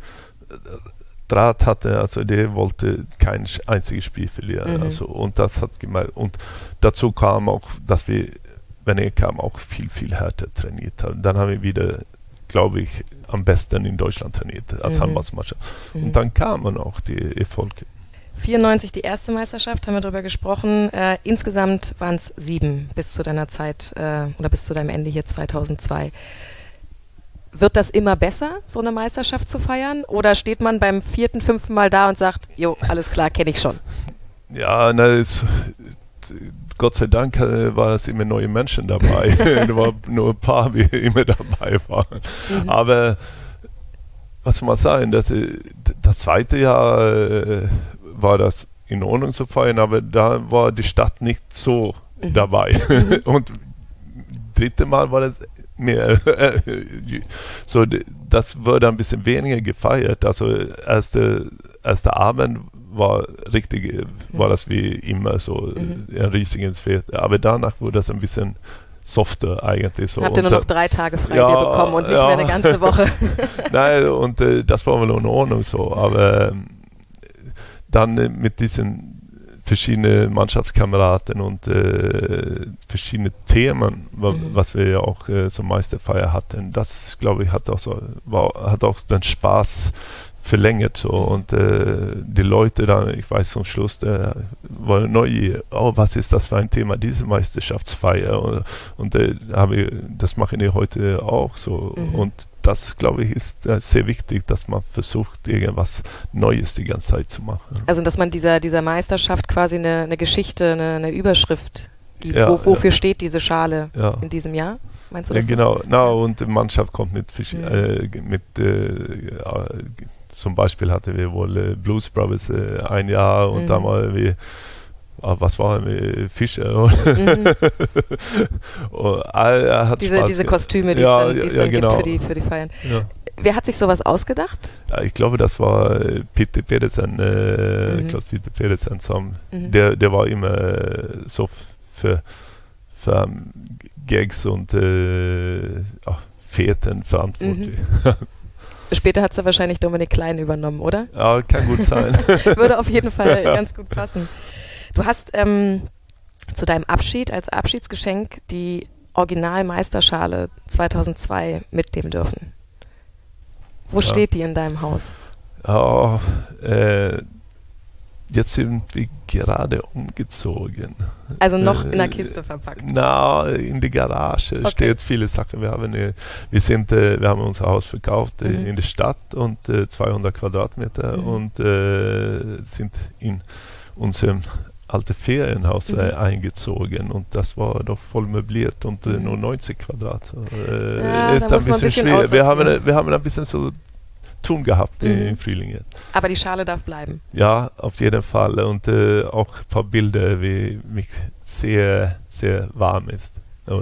Draht hatte, also der wollte kein einziges Spiel verlieren. Also, und das hat gemeint. Und dazu kam auch, dass wir, wenn er kam, auch viel, viel härter trainiert haben. Dann haben wir wieder, glaube ich, am besten in Deutschland trainiert als Handballmannschaft. Und dann kamen auch die Erfolge. 94 die erste Meisterschaft, haben wir darüber gesprochen. Insgesamt waren es 7 bis zu deiner Zeit oder bis zu deinem Ende hier 2002. Wird das immer besser, so eine Meisterschaft zu feiern? Oder steht man beim 4., 5. Mal da und sagt, jo, alles klar, kenne ich schon? Ja, Gott sei Dank war es immer neue Menschen dabei. Da waren nur ein paar, die immer dabei waren. Aber was soll man sagen, das zweite Jahr war das in Ordnung zu feiern, aber da war die Stadt nicht so dabei. Und 3. Mal war das mehr. So, das wurde ein bisschen weniger gefeiert. Also erster Abend war das wie immer so ein riesiges Fest. Aber danach wurde das ein bisschen softer eigentlich. So. Habt ihr nur noch 3 Tage frei bekommen und nicht mehr eine ganze Woche? Nein, und das war wohl in Ordnung so. Aber dann mit diesen verschiedenen Mannschaftskameraden und verschiedene Themen, was wir ja auch zur Meisterfeier hatten, das, glaube ich, hat auch den Spaß verlängert. So. Und die Leute dann, ich weiß zum Schluss, waren neugierig, was ist das für ein Thema, diese Meisterschaftsfeier? Und das machen die heute auch so. Und das, glaube ich, ist sehr wichtig, dass man versucht, irgendwas Neues die ganze Zeit zu machen. Also, dass man dieser Meisterschaft quasi eine Geschichte, eine Überschrift gibt. Wofür steht diese Schale in diesem Jahr? Meinst du das? Genau. Und die Mannschaft kommt mit zum Beispiel hatten wir wohl Blues Brothers ein Jahr und dann mal wie was waren wir? Fischer. Diese Kostüme, die es dann gibt für die Feiern. Ja. Wer hat sich sowas ausgedacht? Ja, ich glaube, das war Peter Pedersen, Klaus-Dieter Pedersen. Der war immer so für Gags und Fährten verantwortlich. Später hat es ja wahrscheinlich Dominik Klein übernommen, oder? Ja, kann gut sein. Würde auf jeden Fall ganz gut passen. Du hast zu deinem Abschied als Abschiedsgeschenk die Original-Meisterschale 2002 mitnehmen dürfen. Wo steht die in deinem Haus? Jetzt sind wir gerade umgezogen. Also noch in der Kiste verpackt? In der Garage steht viele Sachen. Wir haben unser Haus verkauft in der Stadt und 200 Quadratmeter und sind in unserem alten Ferienhaus eingezogen und das war doch voll möbliert und nur 90 Quadrat. Ist ein bisschen schwer. Wir haben ein bisschen so tun gehabt im Frühling. Aber die Schale darf bleiben? Ja, auf jeden Fall. Und auch ein paar Bilder, wie mich sehr, sehr warm ist.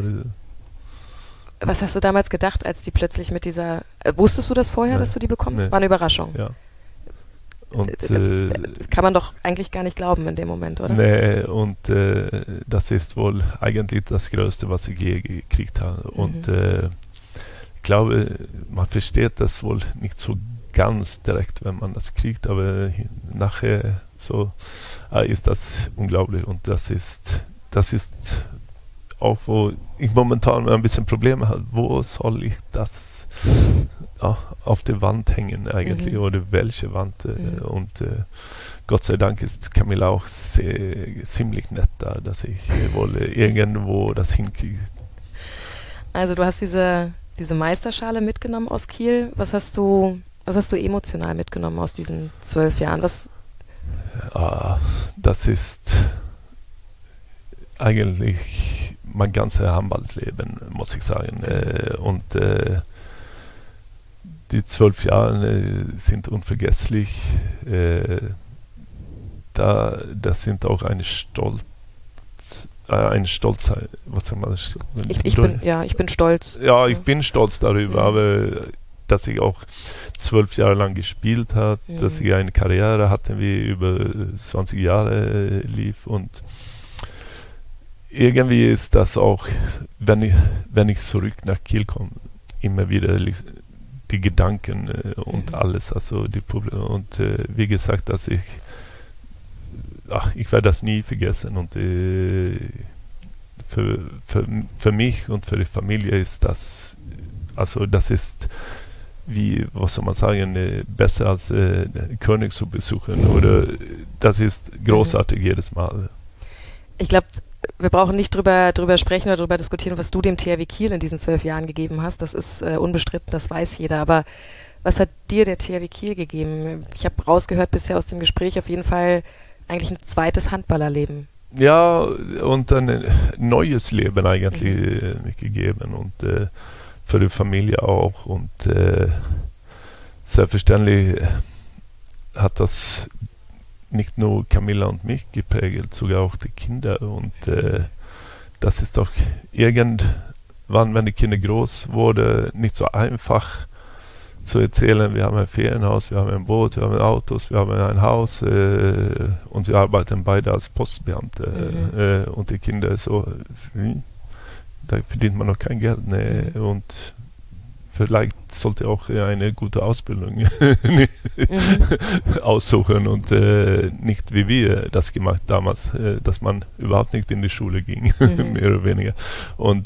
Was hast du damals gedacht, als die plötzlich mit dieser... wusstest du das vorher, dass du die bekommst? Nee. War eine Überraschung? Ja. Und, das kann man doch eigentlich gar nicht glauben in dem Moment, oder? Nee, und das ist wohl eigentlich das Größte, was ich je gekriegt habe. Und ich glaube, man versteht das wohl nicht so ganz direkt, wenn man das kriegt, aber nachher so ist das unglaublich. Und das ist auch, wo ich momentan ein bisschen Probleme habe. Wo soll ich das auf der Wand hängen eigentlich, oder welche Wand? Und Gott sei Dank ist Camilla auch ziemlich nett da, dass ich wohl irgendwo das hinkriege. Also du hast diese Meisterschale mitgenommen aus Kiel. Was hast du emotional mitgenommen aus diesen 12 Jahren? Das ist eigentlich mein ganzes Handballsleben, muss ich sagen. Und die 12 Jahre sind unvergesslich. Das sind auch eine Stolz, was sagt man? Ich bin stolz. Ja, ich bin stolz darüber, aber dass ich auch 12 Jahre lang gespielt habe, dass ich eine Karriere hatte, wie über 20 Jahre lief, und irgendwie ist das auch, wenn ich zurück nach Kiel komme, immer wieder die Gedanken und alles, also die Publikum, und wie gesagt, dass ich werde das nie vergessen, und für mich und für die Familie ist das, also das ist wie, was soll man sagen, besser als König zu besuchen, oder das ist großartig jedes Mal. Ich glaube, wir brauchen nicht drüber sprechen oder drüber diskutieren, was du dem THW Kiel in diesen 12 Jahren gegeben hast. Das ist unbestritten, das weiß jeder. Aber was hat dir der THW Kiel gegeben? Ich habe rausgehört bisher aus dem Gespräch auf jeden Fall eigentlich ein zweites Handballerleben. Ja, und ein neues Leben eigentlich gegeben, und für die Familie auch, und selbstverständlich hat das nicht nur Camilla und mich geprägt, sogar auch die Kinder, und das ist doch irgendwann, wenn die Kinder groß wurden, nicht so einfach zu erzählen, wir haben ein Ferienhaus, wir haben ein Boot, wir haben Autos, wir haben ein Haus, und wir arbeiten beide als Postbeamte, und die Kinder so, da verdient man noch kein Geld, ne? Und vielleicht sollte auch eine gute Ausbildung aussuchen, und nicht wie wir das gemacht damals, dass man überhaupt nicht in die Schule ging, mehr oder weniger. Und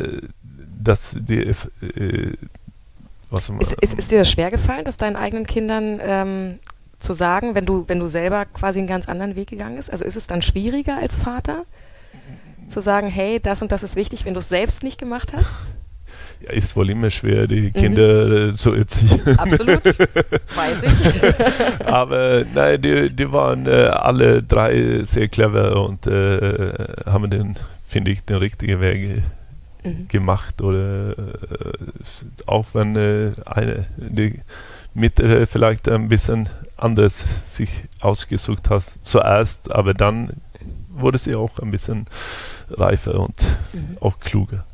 Ist dir das schwer gefallen, das deinen eigenen Kindern zu sagen, wenn du selber quasi einen ganz anderen Weg gegangen bist? Also ist es dann schwieriger als Vater, zu sagen, hey, das und das ist wichtig, wenn du es selbst nicht gemacht hast? Ja, ist wohl immer schwer, die Kinder zu erziehen. Absolut, weiß ich. Aber nein, die waren alle drei sehr clever und haben finde ich, den richtigen Weg gemacht. Oder auch wenn die Mitte vielleicht ein bisschen anders sich ausgesucht hat zuerst, aber dann wurde sie auch ein bisschen reifer und auch kluger.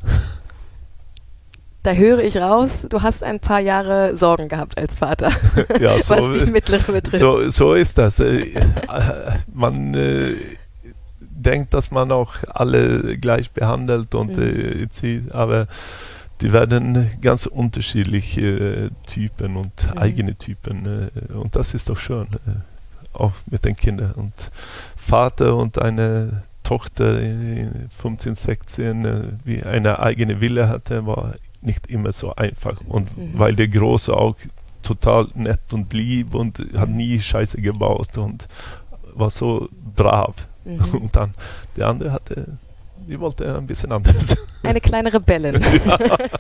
Da höre ich raus, du hast ein paar Jahre Sorgen gehabt als Vater, ja, so, was die mittlere betrifft. So ist das. Man denkt, dass man auch alle gleich behandelt und erzieht, aber die werden ganz unterschiedliche Typen und eigene Typen. Und das ist doch schön, auch mit den Kindern. Und Vater und eine Tochter 15, 16, wie eine eigene Wille hatte, war nicht immer so einfach. Und weil der Große auch total nett und lieb und hat nie Scheiße gebaut und war so brav. Und dann der andere die wollte ein bisschen anders. Eine kleine Rebellin. Ja.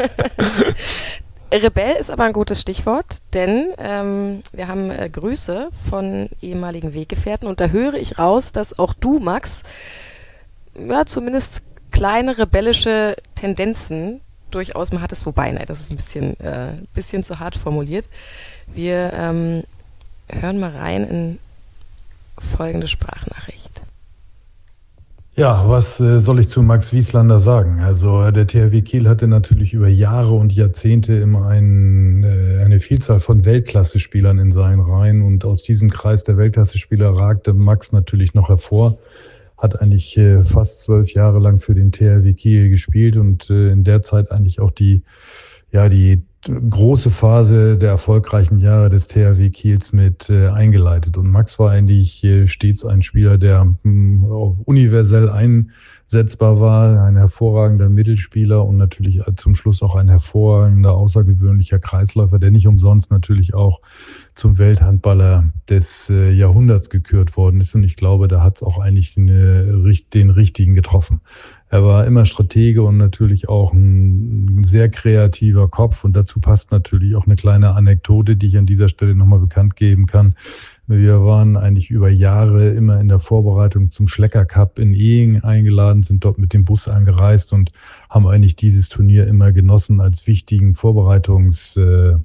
Rebell ist aber ein gutes Stichwort, denn wir haben Grüße von ehemaligen Weggefährten und da höre ich raus, dass auch du, Max, ja, zumindest kleine rebellische Tendenzen durchaus mal hattest, wobei, nein, das ist ein bisschen zu hart formuliert. Wir hören mal rein in folgende Sprachnachricht. Ja, was soll ich zu Max Wieslander sagen? Also der THW Kiel hatte natürlich über Jahre und Jahrzehnte immer eine Vielzahl von Weltklasse-Spielern in seinen Reihen und aus diesem Kreis der Weltklasse-Spieler ragte Max natürlich noch hervor. Hat eigentlich fast 12 Jahre lang für den THW Kiel gespielt und in der Zeit eigentlich auch die große Phase der erfolgreichen Jahre des THW Kiels mit eingeleitet. Und Max war eigentlich stets ein Spieler, der universell einsetzbar war, ein hervorragender Mittelspieler und natürlich zum Schluss auch ein hervorragender, außergewöhnlicher Kreisläufer, der nicht umsonst natürlich auch zum Welthandballer des Jahrhunderts gekürt worden ist. Und ich glaube, da hat es auch eigentlich den Richtigen getroffen. Er war immer Stratege und natürlich auch ein sehr kreativer Kopf. Und dazu passt natürlich auch eine kleine Anekdote, die ich an dieser Stelle nochmal bekannt geben kann. Wir waren eigentlich über Jahre immer in der Vorbereitung zum Schlecker Cup in Ehingen eingeladen, sind dort mit dem Bus angereist und haben eigentlich dieses Turnier immer genossen als wichtigen Vorbereitungslehrgang.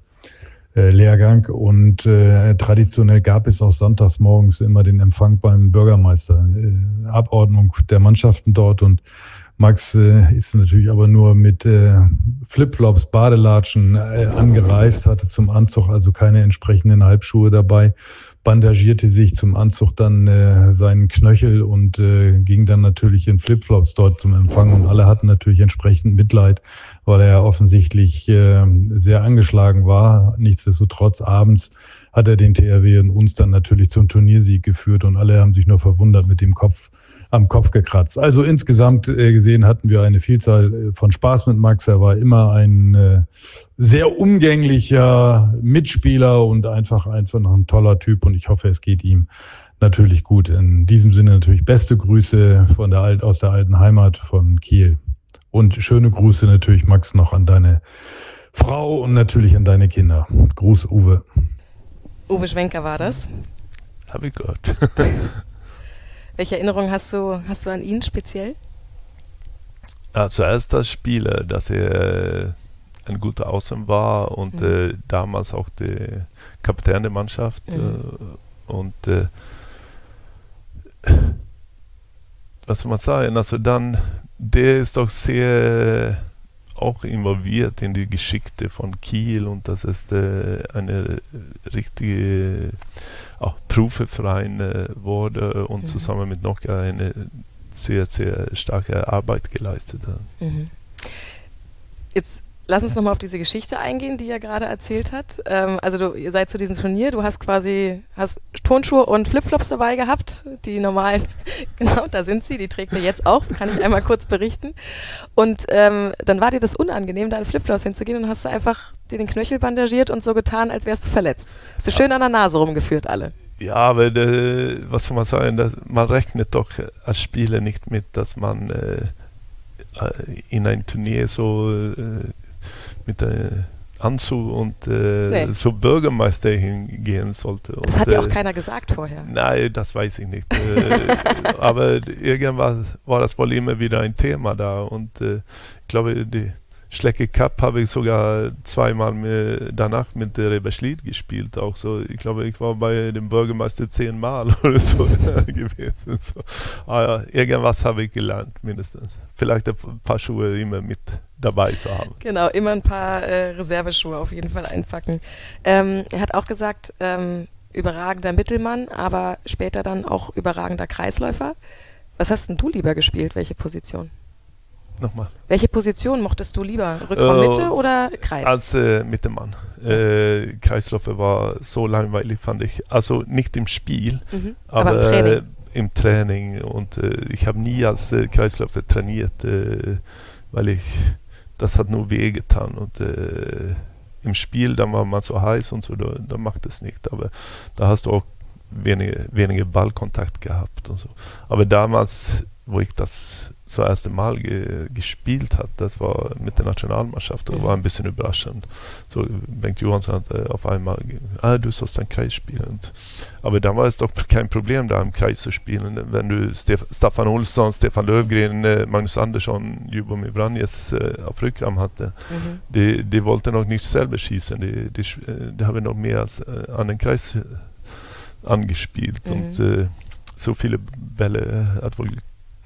Und traditionell gab es auch sonntags morgens immer den Empfang beim Bürgermeister, Abordnung der Mannschaften dort. Und Max ist natürlich aber nur mit Flipflops, Badelatschen angereist, hatte zum Anzug also keine entsprechenden Halbschuhe dabei, bandagierte sich zum Anzug dann seinen Knöchel und ging dann natürlich in Flipflops dort zum Empfang. Und alle hatten natürlich entsprechend Mitleid, weil er ja offensichtlich sehr angeschlagen war. Nichtsdestotrotz abends hat er den THW und uns dann natürlich zum Turniersieg geführt und alle haben sich nur verwundert mit dem Kopf am Kopf gekratzt. Also insgesamt gesehen hatten wir eine Vielzahl von Spaß mit Max. Er war immer ein sehr umgänglicher Mitspieler und einfach noch ein toller Typ und ich hoffe, es geht ihm natürlich gut. In diesem Sinne natürlich beste Grüße aus der alten Heimat von Kiel und schöne Grüße natürlich, Max, noch an deine Frau und natürlich an deine Kinder. Gruß, Uwe. Uwe Schwenker war das. Hab ich gehört. Welche Erinnerung hast du an ihn speziell? Ja, zuerst das Spieler, dass er ein guter Außen war und damals auch der Kapitän der Mannschaft. Und was soll man sagen? Also dann, der ist doch sehr auch involviert in die Geschichte von Kiel und das ist eine richtige auch Profiverein wurde und zusammen mit Nokia eine sehr, sehr starke Arbeit geleistet hat. Jetzt lass uns nochmal auf diese Geschichte eingehen, die er gerade erzählt hat. Also ihr seid zu diesem Turnier, du hast Turnschuhe und Flipflops dabei gehabt, die normalen, genau, da sind sie, die trägt er jetzt auch, kann ich einmal kurz berichten. Und dann war dir das unangenehm, da in Flipflops hinzugehen und hast du einfach dir den Knöchel bandagiert und so getan, als wärst du verletzt. Hast du schön an der Nase rumgeführt, alle. Ja, aber was soll man sagen, man rechnet doch als Spieler nicht mit, dass man in ein Turnier so mit Anzug und so Bürgermeister hingehen sollte. Das hat ja auch keiner gesagt vorher. Nein, das weiß ich nicht. Aber irgendwann war das wohl immer wieder ein Thema da und ich glaube, die Schlecke Cup habe ich sogar zweimal danach mit der Reberschlid gespielt. Auch so, ich glaube, ich war bei dem Bürgermeister 10 Mal oder so gewesen. So. Aber irgendwas habe ich gelernt, mindestens. Vielleicht ein paar Schuhe immer mit dabei zu haben. Genau, immer ein paar Reserveschuhe auf jeden Fall einpacken. Er hat auch gesagt, überragender Mittelmann, aber später dann auch überragender Kreisläufer. Was hast denn du lieber gespielt? Welche Position? Nochmal. Welche Position mochtest du lieber? Rückraum Mitte oder Kreis? Als Mittelmann. Kreisläufer war so langweilig, fand ich. Also nicht im Spiel, aber im Training. Und ich habe nie als Kreisläufer trainiert, weil das hat nur weh getan. Und im Spiel, da war man so heiß und so, da macht es nicht. Aber da hast du auch wenige Ballkontakt gehabt und so. Aber damals, wo ich das erste Mal gespielt hat, das war mit der Nationalmannschaft und war ein bisschen überraschend. So, Bengt Johansson hat auf einmal du sollst einen Kreis spielen. Aber da war es doch kein Problem, da im Kreis zu spielen. Wenn du Staffan Olsson, Stefan Löfgren, Magnus Andersson, Ljubomir Vranjes auf Rückraum hatte, die wollten noch nicht selber schießen. Die haben noch mehr an den Kreis angespielt und so viele Bälle hat wohl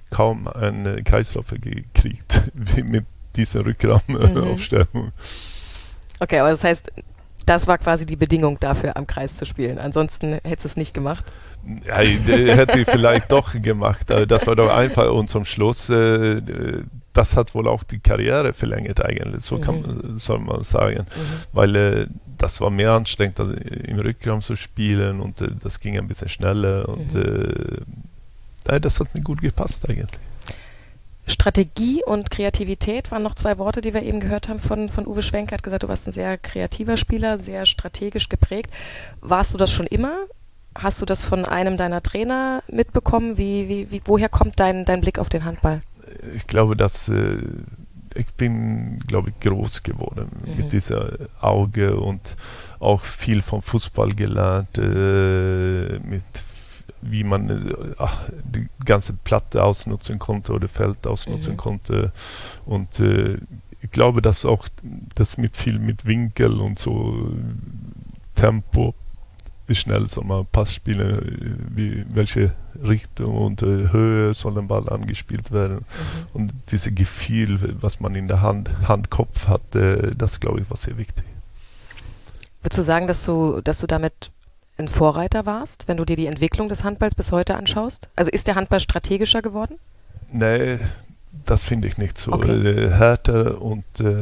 kaum einen Kreisläufer gekriegt mit dieser Rückraumaufstellung. Okay, aber das heißt, das war quasi die Bedingung dafür, am Kreis zu spielen. Ansonsten hättest du es nicht gemacht? Ja, hätte ich vielleicht doch gemacht. Aber das war doch einfach. Und zum Schluss, das hat wohl auch die Karriere verlängert eigentlich. So soll man sagen. Weil das war mehr anstrengend, im Rückraum zu spielen. Und das ging ein bisschen schneller. Und das hat mir gut gepasst eigentlich. Strategie und Kreativität waren noch 2 Worte, die wir eben gehört haben von Uwe Schwenk. Er hat gesagt, du warst ein sehr kreativer Spieler, sehr strategisch geprägt. Warst du das schon immer? Hast du das von einem deiner Trainer mitbekommen? Woher kommt dein Blick auf den Handball? Ich glaube, ich bin, groß geworden mit dieser Auge und auch viel vom Fußball gelernt, mit wie man die ganze Platte ausnutzen konnte oder Feld ausnutzen konnte. Und ich glaube, dass auch das mit Winkel und so Tempo, wie schnell soll man Pass spielen, welche Richtung und Höhe soll der Ball angespielt werden. Und dieses Gefühl, was man in der Kopf hat, das glaube ich war sehr wichtig. Würdest du sagen, dass du damit ein Vorreiter warst, wenn du dir die Entwicklung des Handballs bis heute anschaust? Also ist der Handball strategischer geworden? Nee, das finde ich nicht so. Okay. Härter und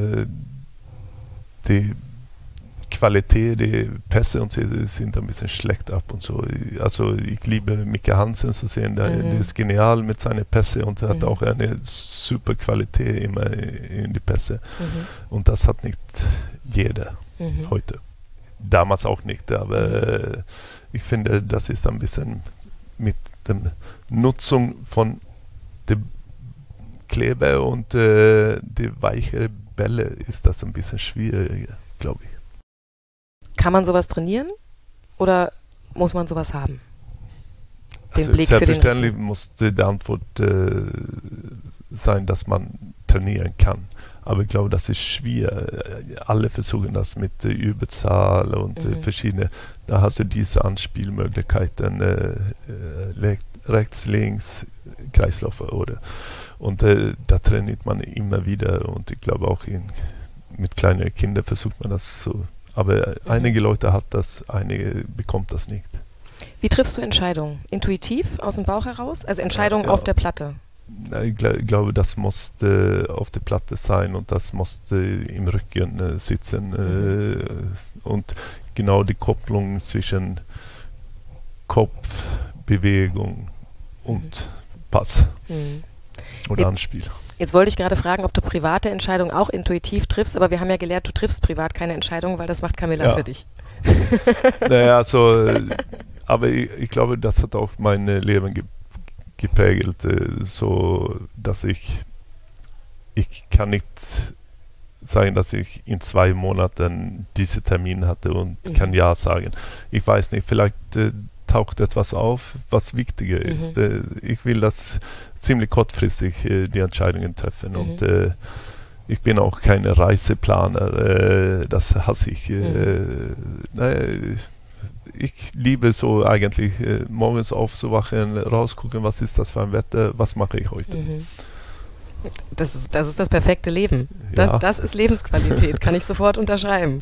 die Qualität, die Pässe und so sind ein bisschen schlecht ab und so. Also ich liebe Micke Hansen zu sehen, der ist genial mit seinen Pässe und er hat auch eine super Qualität immer in die Pässe. Und das hat nicht jeder heute. Damals auch nicht, aber ich finde, das ist ein bisschen mit der Nutzung von dem Kleber und die weiche Bälle ist das ein bisschen schwieriger, glaube ich. Kann man sowas trainieren oder muss man sowas haben? Also selbstverständlich muss die Antwort sein, dass man trainieren kann. Aber ich glaube, das ist schwer. Alle versuchen das mit Überzahl und verschiedene. Da hast du diese Anspielmöglichkeiten, rechts, links, Kreisläufer oder. Und da trainiert man immer wieder. Und ich glaube auch mit kleinen Kindern versucht man das so. Aber einige Leute hat das, einige bekommt das nicht. Wie triffst du Entscheidungen? Intuitiv, aus dem Bauch heraus? Also Entscheidungen auf der Platte? Ich glaube, das musste auf der Platte sein und das musste im Rücken sitzen. Und genau die Kopplung zwischen Kopf, Bewegung und Pass oder Anspiel. Jetzt wollte ich gerade fragen, ob du private Entscheidungen auch intuitiv triffst, aber wir haben ja gelernt, du triffst privat keine Entscheidungen, weil das macht Camilla für dich. Naja, aber ich glaube, das hat auch mein Leben geprägt, so dass ich kann nicht sagen, dass ich in 2 Monaten diese Termin hatte und kann ja sagen. Ich weiß nicht, vielleicht taucht etwas auf, was wichtiger ist. Ich will das ziemlich kurzfristig die Entscheidungen treffen und ich bin auch kein Reiseplaner, das hasse ich. Ich liebe so eigentlich morgens aufzuwachen, rausgucken, was ist das für ein Wetter, was mache ich heute. Das ist das perfekte Leben. Das ist Lebensqualität, kann ich sofort unterschreiben.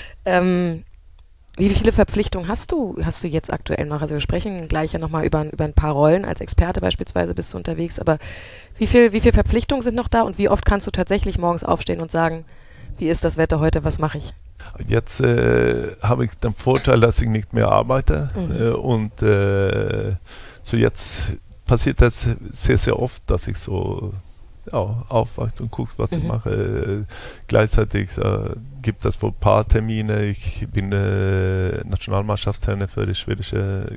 Wie viele Verpflichtungen hast du jetzt aktuell noch? Also wir sprechen gleich ja nochmal über ein paar Rollen. Als Experte beispielsweise bist du unterwegs, aber wie viel Verpflichtungen sind noch da und wie oft kannst du tatsächlich morgens aufstehen und sagen, wie ist das Wetter heute, was mache ich? Jetzt habe ich den Vorteil, dass ich nicht mehr arbeite und so jetzt passiert das sehr, sehr oft, dass ich so aufwache und gucke, was ich mache. Gleichzeitig gibt es wohl ein paar Termine. Ich bin Nationalmannschaftstrainer für die schwedische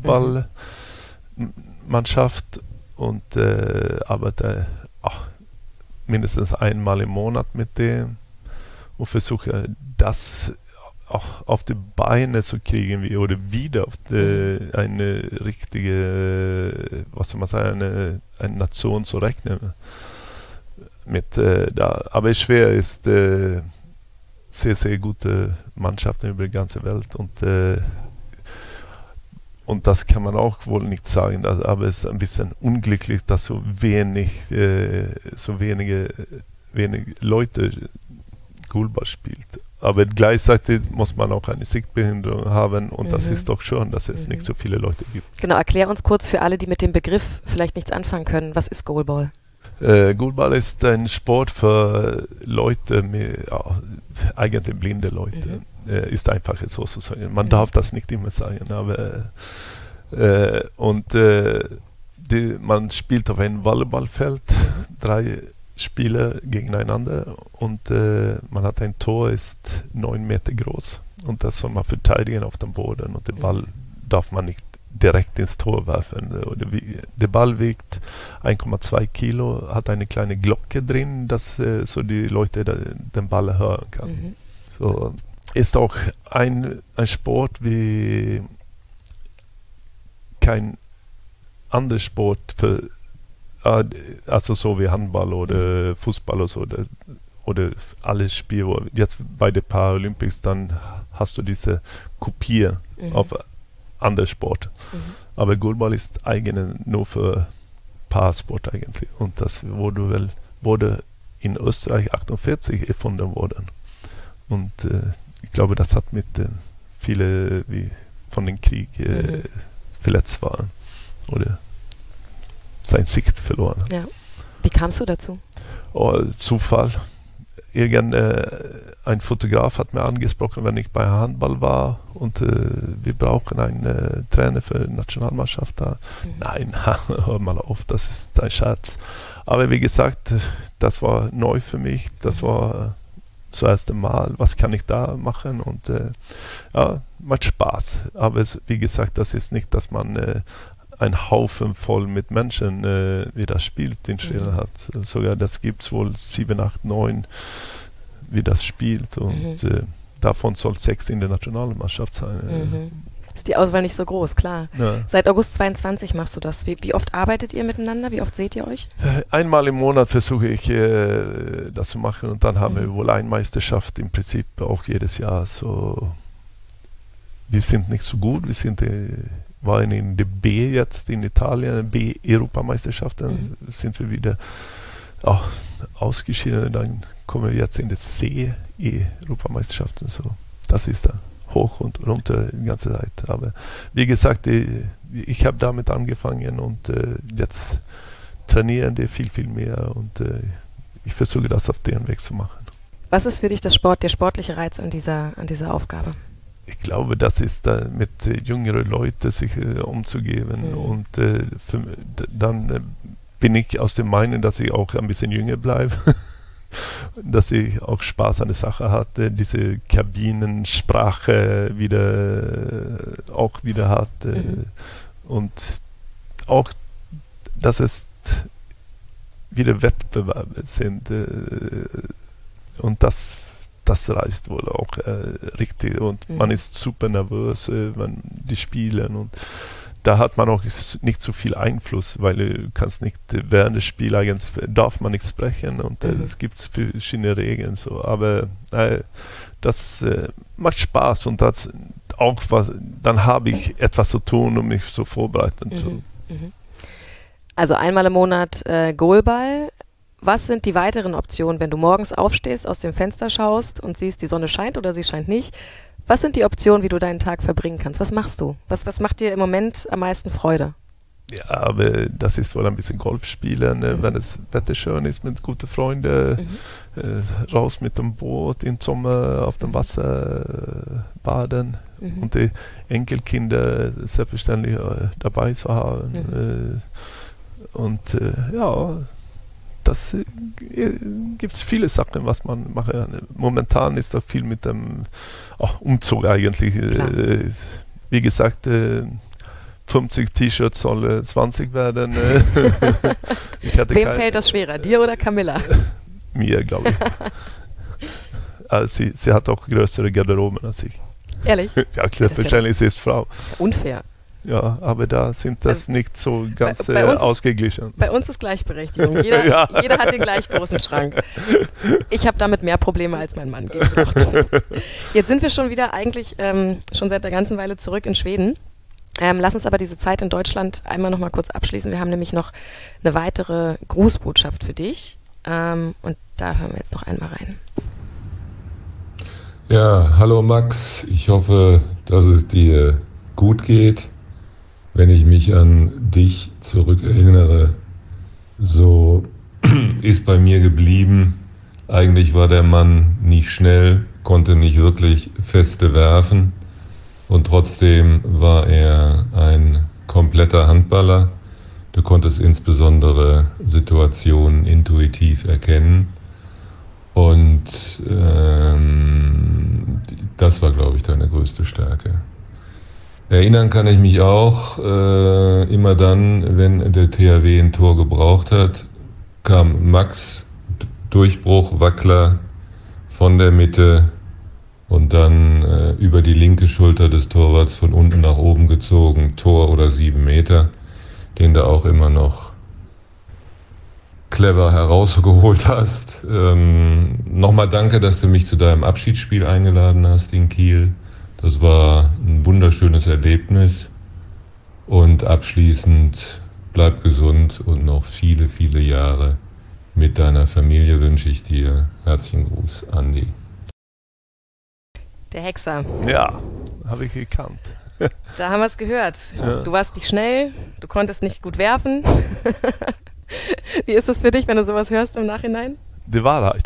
Gullballmannschaft und arbeite mindestens einmal im Monat mit dem und versuche das auch auf die Beine zu kriegen oder wieder auf eine richtige, was soll man sagen, eine Nation zu rechnen mit da. Aber schwer ist sehr, sehr gute Mannschaften über die ganze Welt und und das kann man auch wohl nicht sagen, aber es ist ein bisschen unglücklich, dass so wenige Leute Goalball spielt. Aber gleichzeitig muss man auch eine Sichtbehinderung haben und das ist doch schon, dass es nicht so viele Leute gibt. Genau, erklär uns kurz für alle, die mit dem Begriff vielleicht nichts anfangen können, was ist Goalball? Goalball ist ein Sport für Leute, eigentlich blinde Leute. Ist einfach so zu sagen. Man darf das nicht immer sagen, aber man spielt auf einem Volleyballfeld, 3 Spieler gegeneinander und man hat ein Tor, ist 9 Meter groß und das soll man verteidigen auf dem Boden und den Ball darf man nicht direkt ins Tor werfen. Der Ball wiegt 1,2 Kilo, hat eine kleine Glocke drin, dass so die Leute den Ball hören kann. So, ist auch ein Sport wie kein anderer Sport also so wie Handball oder Fußball oder so, oder alle Spiele. Jetzt bei den Paralympics, dann hast du diese Kopie auf andere Sport. Aber Goalball ist nur für Paarsport eigentlich. Und das wurde in Österreich 1948 erfunden worden. Und ich glaube, das hat mit viele wie von dem Krieg verletzt waren oder sein Sicht verloren. Ja. Wie kamst du dazu? Zufall. Ein Fotograf hat mir angesprochen, wenn ich bei Handball war und wir brauchen einen Trainer für die Nationalmannschaft da. Nein, hör mal auf, das ist ein Scherz. Aber wie gesagt, das war neu für mich, das war das erste Mal, was kann ich da machen und macht Spaß. Aber wie gesagt, das ist nicht, dass man ein Haufen voll mit Menschen wie das spielt in Schweden hat. Sogar das gibt es wohl 7, 8, 9 wie das spielt und davon soll 6 in der Nationalmannschaft sein. Ist die Auswahl nicht so groß, klar. Ja. Seit August 22 machst du das. Wie oft arbeitet ihr miteinander? Wie oft seht ihr euch? Einmal im Monat versuche ich das zu machen und dann haben wir wohl eine Meisterschaft im Prinzip auch jedes Jahr. So, wir sind nicht so gut, waren in der B jetzt in Italien, B-Europameisterschaften, sind wir wieder ausgeschieden, dann kommen wir jetzt in die C-Europameisterschaften. So. Das ist da hoch und runter die ganze Zeit. Aber wie gesagt, ich habe damit angefangen und jetzt trainieren die viel, viel mehr und ich versuche das auf den Weg zu machen. Was ist für dich der sportliche Reiz an dieser Aufgabe? Ich glaube, das ist mit jüngeren Leuten sich umzugeben und dann bin ich aus dem Meinung, dass ich auch ein bisschen jünger bleibe, dass ich auch Spaß an der Sache hatte, diese Kabinensprache wieder hatte und auch, dass es wieder Wettbewerbe sind und das reißt wohl auch richtig und man ist super nervös, wenn die spielen und da hat man auch nicht so viel Einfluss, weil du kannst nicht während des Spiels darf man nicht sprechen und es gibt verschiedene Regeln so, aber das macht Spaß und das auch dann habe ich etwas zu tun, um mich so vorbereiten zu. Also einmal im Monat Goalball. Was sind die weiteren Optionen, wenn du morgens aufstehst, aus dem Fenster schaust und siehst, die Sonne scheint oder sie scheint nicht? Was sind die Optionen, wie du deinen Tag verbringen kannst? Was machst du? Was macht dir im Moment am meisten Freude? Ja, aber das ist wohl ein bisschen Golf spielen, wenn das Wetter schön ist mit guten Freunden, raus mit dem Boot im Sommer auf dem Wasser baden und die Enkelkinder selbstverständlich dabei zu haben. Und das gibt es viele Sachen, was man machen kann. Momentan ist da viel mit dem Umzug eigentlich. Wie gesagt, 50 T-Shirts soll 20 werden. Wem fällt das schwerer, dir oder Camilla? Mir, glaube ich. Also sie hat auch größere Garderoben als ich. Ehrlich? Ja, selbstverständlich, sie ist Frau. Das ist unfair. Ja, aber da sind das nicht so ganz ausgeglichen. Bei uns ist Gleichberechtigung. Jeder hat den gleich großen Schrank. Ich habe damit mehr Probleme als mein Mann. Jetzt sind wir schon wieder eigentlich schon seit der ganzen Weile zurück in Schweden. Lass uns aber diese Zeit in Deutschland einmal noch mal kurz abschließen. Wir haben nämlich noch eine weitere Grußbotschaft für dich. Und da hören wir jetzt noch einmal rein. Ja, hallo Max. Ich hoffe, dass es dir gut geht. Wenn ich mich an dich zurückerinnere, so ist bei mir geblieben, eigentlich war der Mann nicht schnell, konnte nicht wirklich feste werfen und trotzdem war er ein kompletter Handballer. Du konntest insbesondere Situationen intuitiv erkennen und das war, glaube ich, deine größte Stärke. Erinnern kann ich mich auch, immer dann, wenn der THW ein Tor gebraucht hat, kam Max, Durchbruch, Wackler von der Mitte und dann über die linke Schulter des Torwarts von unten nach oben gezogen, Tor oder 7 Meter, den du auch immer noch clever herausgeholt hast. Nochmal danke, dass du mich zu deinem Abschiedsspiel eingeladen hast in Kiel. Das war ein wunderschönes Erlebnis und abschließend bleib gesund und noch viele, viele Jahre mit deiner Familie wünsche ich dir. Herzlichen Gruß, Andi. Der Hexer. Ja, habe ich gekannt. Da haben wir es gehört. Ja. Du warst nicht schnell, du konntest nicht gut werfen. Wie ist das für dich, wenn du sowas hörst im Nachhinein? Die Wahrheit.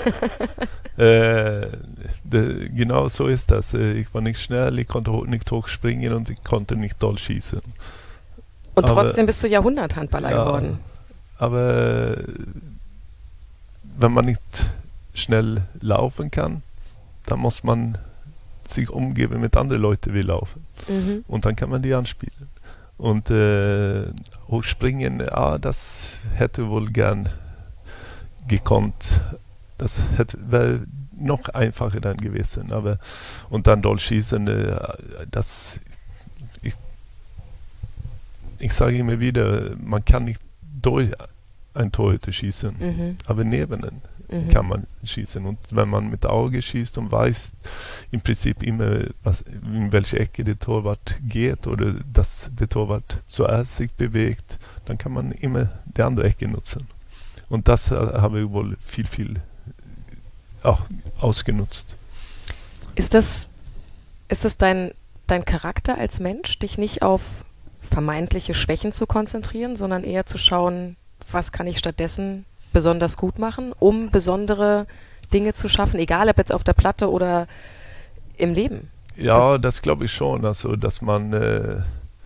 Genau so ist das. Ich war nicht schnell, ich konnte nicht hoch springen und ich konnte nicht doll schießen. Und trotzdem bist du Jahrhunderthandballer geworden. Aber wenn man nicht schnell laufen kann, dann muss man sich umgeben mit anderen Leuten, die laufen. Mhm. Und dann kann man die anspielen. Und hochspringen, das hätte wohl gern gekonnt. Das wäre noch einfacher dann gewesen. Aber und dann doll schießen, ich sage immer wieder, man kann nicht durch ein Torhüter schießen, aber neben kann man schießen. Und wenn man mit Auge schießt und weiß im Prinzip immer, in welche Ecke der Torwart geht oder dass der Torwart zuerst sich bewegt, dann kann man immer die andere Ecke nutzen. Und das habe ich wohl viel auch ausgenutzt. Ist das dein Charakter als Mensch, dich nicht auf vermeintliche Schwächen zu konzentrieren, sondern eher zu schauen, was kann ich stattdessen besonders gut machen, um besondere Dinge zu schaffen, egal ob jetzt auf der Platte oder im Leben? Ja, das glaube ich schon. Also, dass man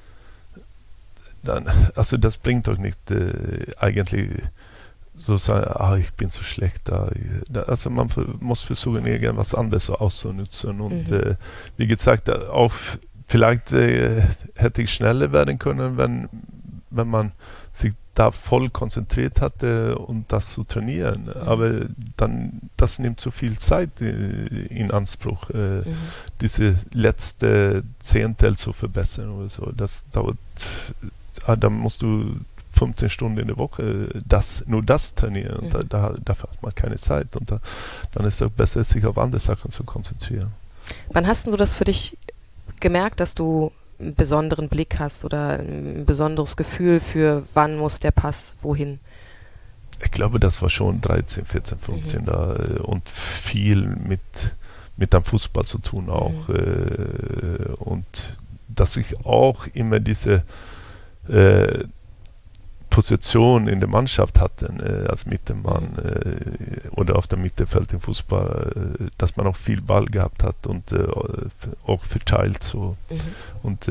das bringt doch nicht eigentlich so sagen, ich bin so schlecht da. Also man muss versuchen, irgendwas anderes auszunutzen. Und wie gesagt, auch vielleicht hätte ich schneller werden können, wenn man sich da voll konzentriert hatte und das zu trainieren. Aber dann, das nimmt so viel Zeit in Anspruch, diese letzte Zehntel zu verbessern oder so. Das dauert, da musst du 15 Stunden in der Woche nur das trainieren. Dafür hat man keine Zeit. Und dann ist es besser, sich auf andere Sachen zu konzentrieren. Wann hast du das für dich gemerkt, dass du einen besonderen Blick hast oder ein besonderes Gefühl für, wann muss der Pass wohin? Ich glaube, das war schon 13, 14, 15 da und viel mit dem Fußball zu tun auch. Und dass ich auch immer diese Position in der Mannschaft hatten, als Mittelmann oder auf dem Mittelfeld im Fußball, dass man auch viel Ball gehabt hat und auch verteilt so. Und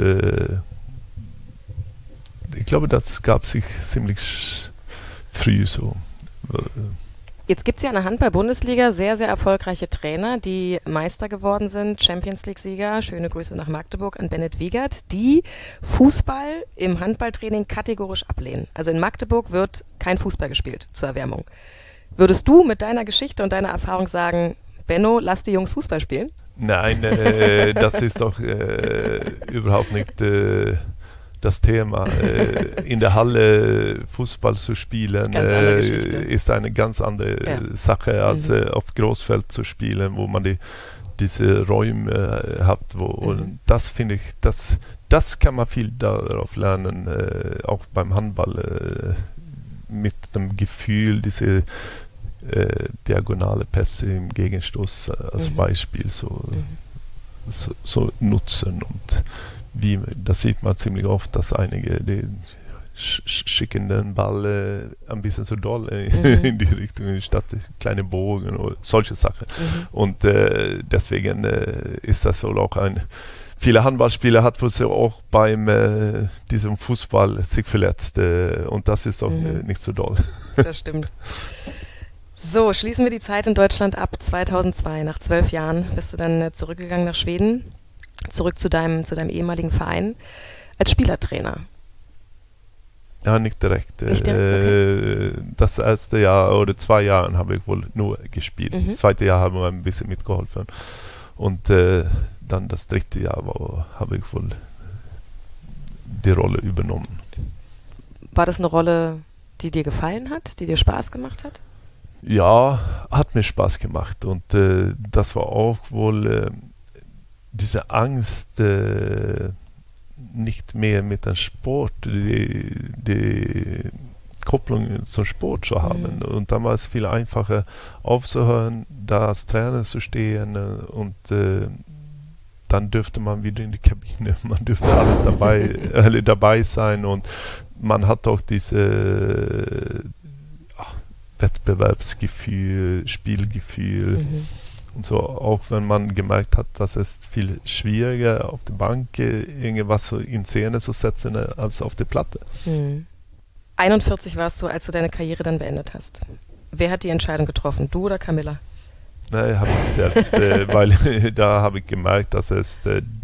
ich glaube, das gab sich ziemlich früh so. Jetzt gibt es ja in der Handball-Bundesliga sehr, sehr erfolgreiche Trainer, die Meister geworden sind, Champions-League-Sieger, schöne Grüße nach Magdeburg an Bennett Wiegert, die Fußball im Handballtraining kategorisch ablehnen. Also in Magdeburg wird kein Fußball gespielt zur Erwärmung. Würdest du mit deiner Geschichte und deiner Erfahrung sagen, Benno, lass die Jungs Fußball spielen? Nein, das ist doch überhaupt nicht das Thema. In der Halle Fußball zu spielen ist eine ganz andere Sache, als auf Großfeld zu spielen, wo man diese Räume hat. Und das finde ich, das kann man viel darauf lernen, auch beim Handball, mit dem Gefühl, diese diagonale Pässe im Gegenstoß als Beispiel so nutzen. Und das sieht man ziemlich oft, dass einige schicken den Ball ein bisschen so doll in die Richtung, statt kleine Bogen oder solche Sachen. Und deswegen ist das wohl auch viele Handballspieler hat wohl auch beim diesem Fußball sich verletzt und das ist auch nicht so doll. Das stimmt. So, schließen wir die Zeit in Deutschland ab. 2002, nach 12 Jahren, bist du dann zurückgegangen nach Schweden, zurück zu deinem ehemaligen Verein, als Spielertrainer. Ja, nicht direkt. Nicht direkt? Okay. Das erste Jahr oder 2 Jahre habe ich wohl nur gespielt. Das zweite Jahr haben wir ein bisschen mitgeholfen. Und dann das dritte Jahr habe ich wohl die Rolle übernommen. War das eine Rolle, die dir gefallen hat, die dir Spaß gemacht hat? Ja, hat mir Spaß gemacht. Und das war auch wohl diese Angst, nicht mehr mit dem Sport, die Kopplung zum Sport zu haben. Und dann war es viel einfacher aufzuhören, da als Trainer zu stehen und dann dürfte man wieder in die Kabine, man dürfte alles dabei sein und man hat auch diese Wettbewerbsgefühl, Spielgefühl. Und so, auch wenn man gemerkt hat, dass es viel schwieriger auf der Bank irgendwas so in Szene zu setzen als auf der Platte. 41 warst du, als du deine Karriere dann beendet hast. Wer hat die Entscheidung getroffen, du oder Camilla? Nein, habe ich selbst, weil da habe ich gemerkt, dass es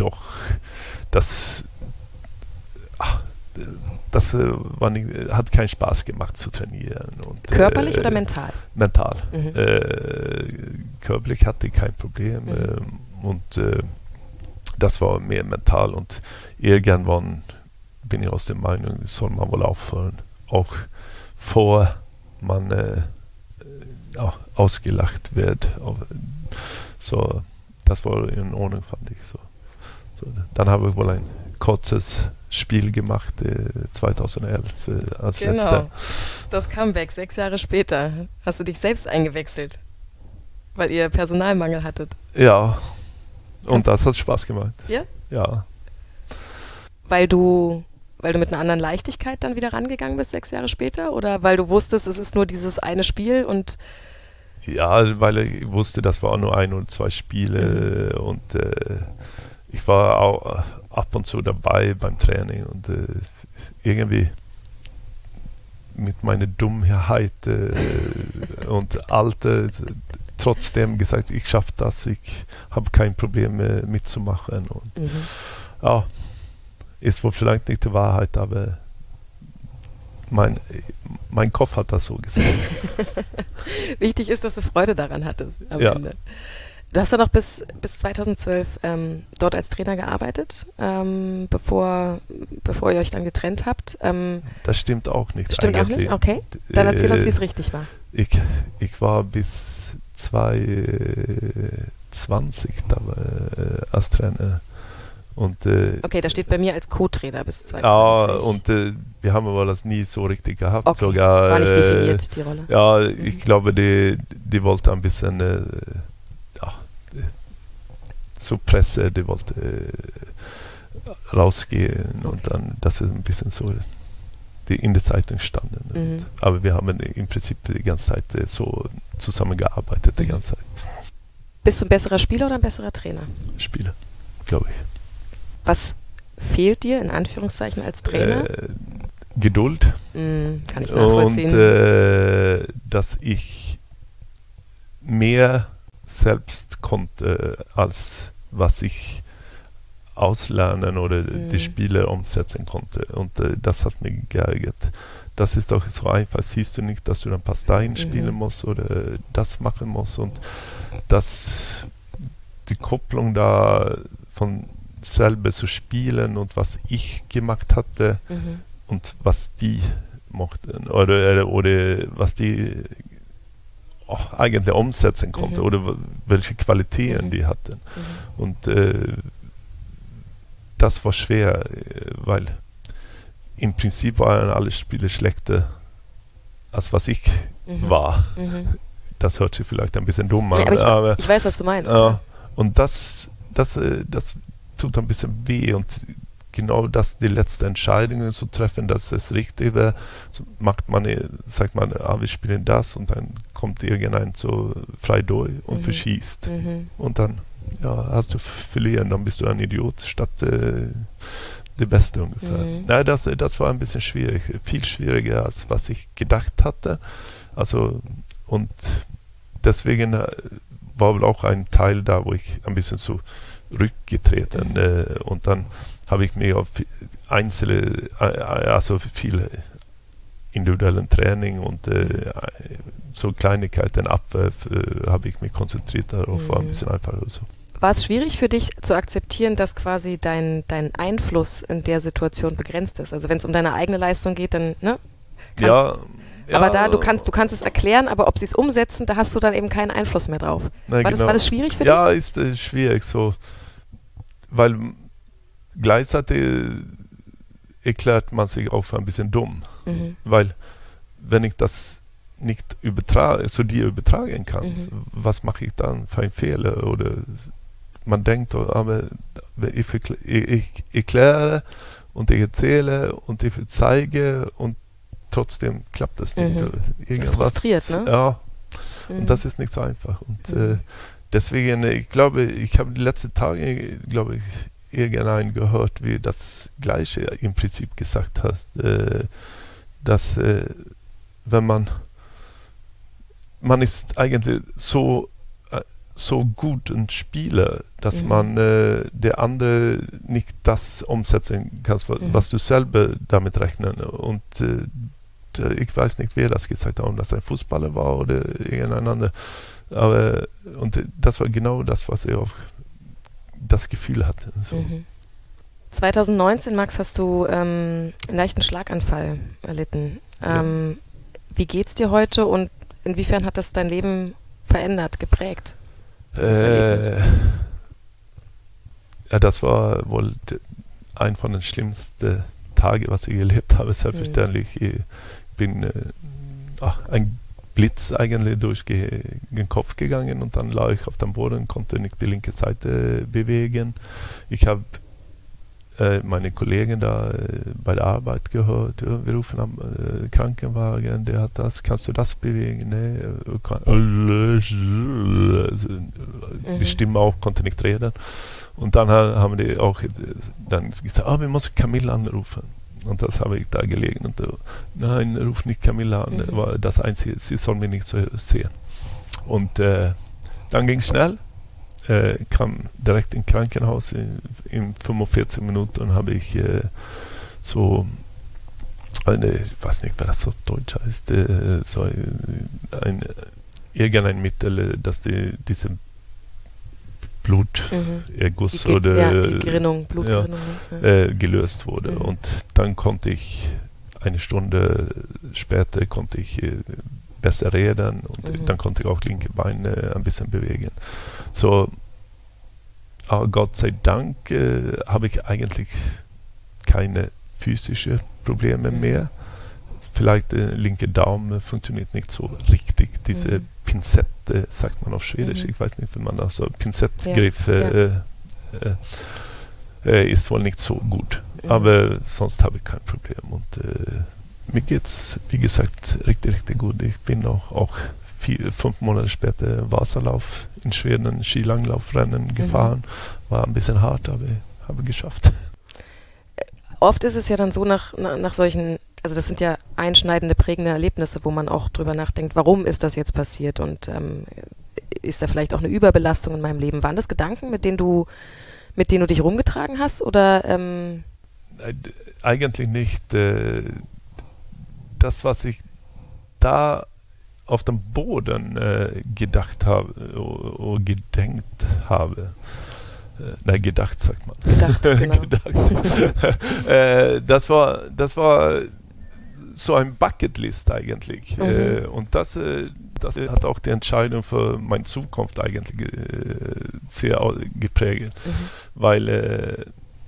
hat keinen Spaß gemacht zu trainieren. Und, körperlich oder mental? Mental. Körperlich hatte ich kein Problem und das war mehr mental und irgendwann bin ich aus der Meinung, soll man wohl aufhören, auch vor man ausgelacht wird. So, das war in Ordnung, fand ich so. Dann habe ich wohl ein kurzes Spiel gemacht, 2011 als letzter. Das Comeback, 6 Jahre später, hast du dich selbst eingewechselt, weil ihr Personalmangel hattet. Ja, und das hat Spaß gemacht. Ja? Ja. Weil du mit einer anderen Leichtigkeit dann wieder rangegangen bist 6 Jahre später? Oder weil du wusstest, es ist nur dieses eine Spiel und... Ja, weil ich wusste, das war nur 1 oder 2 Spiele und ich war auch ab und zu dabei beim Training und irgendwie mit meiner Dummheit und Alter trotzdem gesagt, ich schaffe das, ich habe kein Problem mitzumachen. Und ja, ist wohl vielleicht nicht die Wahrheit, aber mein Kopf hat das so gesagt. Wichtig ist, dass du Freude daran hattest am Ende. Du hast ja noch bis 2012 dort als Trainer gearbeitet, bevor ihr euch dann getrennt habt. Das stimmt auch nicht. Stimmt eigentlich. Auch nicht? Okay. Dann erzähl uns, wie es richtig war. Ich war bis 2020 als Trainer. Und, okay, da steht bei mir als Co-Trainer bis 2020. Ja, und wir haben aber das nie so richtig gehabt. Okay. Sogar, war nicht definiert, die Rolle. Ja, ich glaube, die wollte ein bisschen zur Presse, die wollte rausgehen und dann, das ist ein bisschen so wie in der Zeitung standen. Aber wir haben im Prinzip die ganze Zeit so zusammengearbeitet, die ganze Zeit. Bist du ein besserer Spieler oder ein besserer Trainer? Spieler, glaube ich. Was fehlt dir in Anführungszeichen als Trainer? Geduld. Kann ich nachvollziehen. Und dass ich mehr selbst konnte, als was ich auslernen oder die Spiele umsetzen konnte. Und das hat mich geärgert. Das ist doch so einfach. Siehst du nicht, dass du ein paar dahin spielen musst oder das machen musst. Und dass die Kopplung da von selber zu spielen und was ich gemacht hatte und was die mochten oder was die eigentlich umsetzen konnte oder welche Qualitäten die hatten. Und das war schwer, weil im Prinzip waren alle Spiele schlechter, als was ich war. Das hört sich vielleicht ein bisschen dumm an. Ja, aber ich weiß, was du meinst. Und das tut ein bisschen weh. Und genau das, die letzte Entscheidung zu treffen, dass es richtig wäre, so macht man, sagt man, wir spielen das, und dann kommt irgendein so frei durch und verschießt. Und dann hast du verlieren, dann bist du ein Idiot statt der Beste ungefähr. Nein, das war ein bisschen schwierig, viel schwieriger, als was ich gedacht hatte. Also, und deswegen war wohl auch ein Teil da, wo ich ein bisschen so rückgetreten und dann habe ich mir auf einzelne, also viele individuellen Training und so Kleinigkeiten, Abwerf, habe ich mich konzentriert darauf, war ein bisschen einfacher so. War es schwierig für dich zu akzeptieren, dass quasi dein Einfluss in der Situation begrenzt ist? Also wenn es um deine eigene Leistung geht, dann, ne? Ja. Aber da, du kannst es erklären, aber ob sie es umsetzen, da hast du dann eben keinen Einfluss mehr drauf. Nein, war das schwierig für dich? Ja, ist schwierig so, weil gleichzeitig erklärt man sich auch für ein bisschen dumm, weil wenn ich das nicht zu dir übertragen kann, was mache ich dann für einen Fehler? Oder man denkt, aber ich erkläre und ich erzähle und ich zeige und trotzdem klappt das nicht. Das ist frustriert, ne? Ja, und das ist nicht so einfach. Und deswegen, ich glaube, ich habe die letzten Tage, glaube ich, irgendeinen gehört, wie das Gleiche im Prinzip gesagt hast, dass wenn man ist eigentlich so gut ein Spieler, dass man der andere nicht das umsetzen kann, was du selber damit rechnen. Und ich weiß nicht, wer das gesagt hat, ob das ein Fußballer war oder irgendein anderer. Aber und das war genau das, was ich auch das Gefühl hatte. So. 2019, Max, hast du einen leichten Schlaganfall erlitten. Wie geht's dir heute und inwiefern hat das dein Leben verändert, geprägt? Das war wohl ein von den schlimmsten Tagen, was ich erlebt habe. Selbstverständlich. Ich bin ein Blitz eigentlich durch den Kopf gegangen und dann lag ich auf dem Boden, konnte nicht die linke Seite bewegen. Ich habe meine Kollegen da bei der Arbeit gehört, wir rufen am Krankenwagen, der hat das, kannst du das bewegen? Nee, die Stimme auch, konnte nicht reden. Und dann haben die auch dann gesagt, wir müssen Camilla anrufen. Und das habe ich da gelegen und nein, ruf nicht Camilla an, war das Einzige, sie soll mich nicht so sehen. Und dann ging es schnell. Kam direkt ins Krankenhaus. In 45 Minuten habe ich so ich weiß nicht, was das so deutsch heißt, so irgendein Mittel, dass diese Bluterguss oder die Gerinnung, Blutgerinnung, gelöst wurde. Und dann konnte ich eine Stunde später besser reden und dann konnte ich auch linke Beine ein bisschen bewegen. So, aber Gott sei Dank habe ich eigentlich keine physischen Probleme mehr. Vielleicht der linke Daumen funktioniert nicht so richtig. Diese Pinzette, sagt man auf Schwedisch, ich weiß nicht, wie man das so, Pinzettgriff ist wohl nicht so gut. Aber sonst habe ich kein Problem. Und mir geht's, wie gesagt, richtig, richtig gut. Ich bin auch 5 Monate später Wasserlauf in Schweden, Skilanglaufrennen gefahren. War ein bisschen hart, aber ich habe geschafft. Oft ist es ja dann so nach solchen, also das sind ja einschneidende, prägende Erlebnisse, wo man auch drüber nachdenkt, warum ist das jetzt passiert und ist da vielleicht auch eine Überbelastung in meinem Leben? Waren das Gedanken, mit denen du dich rumgetragen hast oder? Eigentlich nicht. Das, was ich da auf dem Boden gedacht habe oder gedenkt habe. Nein, gedacht sagt man. Gedacht, genau. Das war so ein Bucketlist eigentlich. Und das hat auch die Entscheidung für meine Zukunft eigentlich sehr geprägt. Weil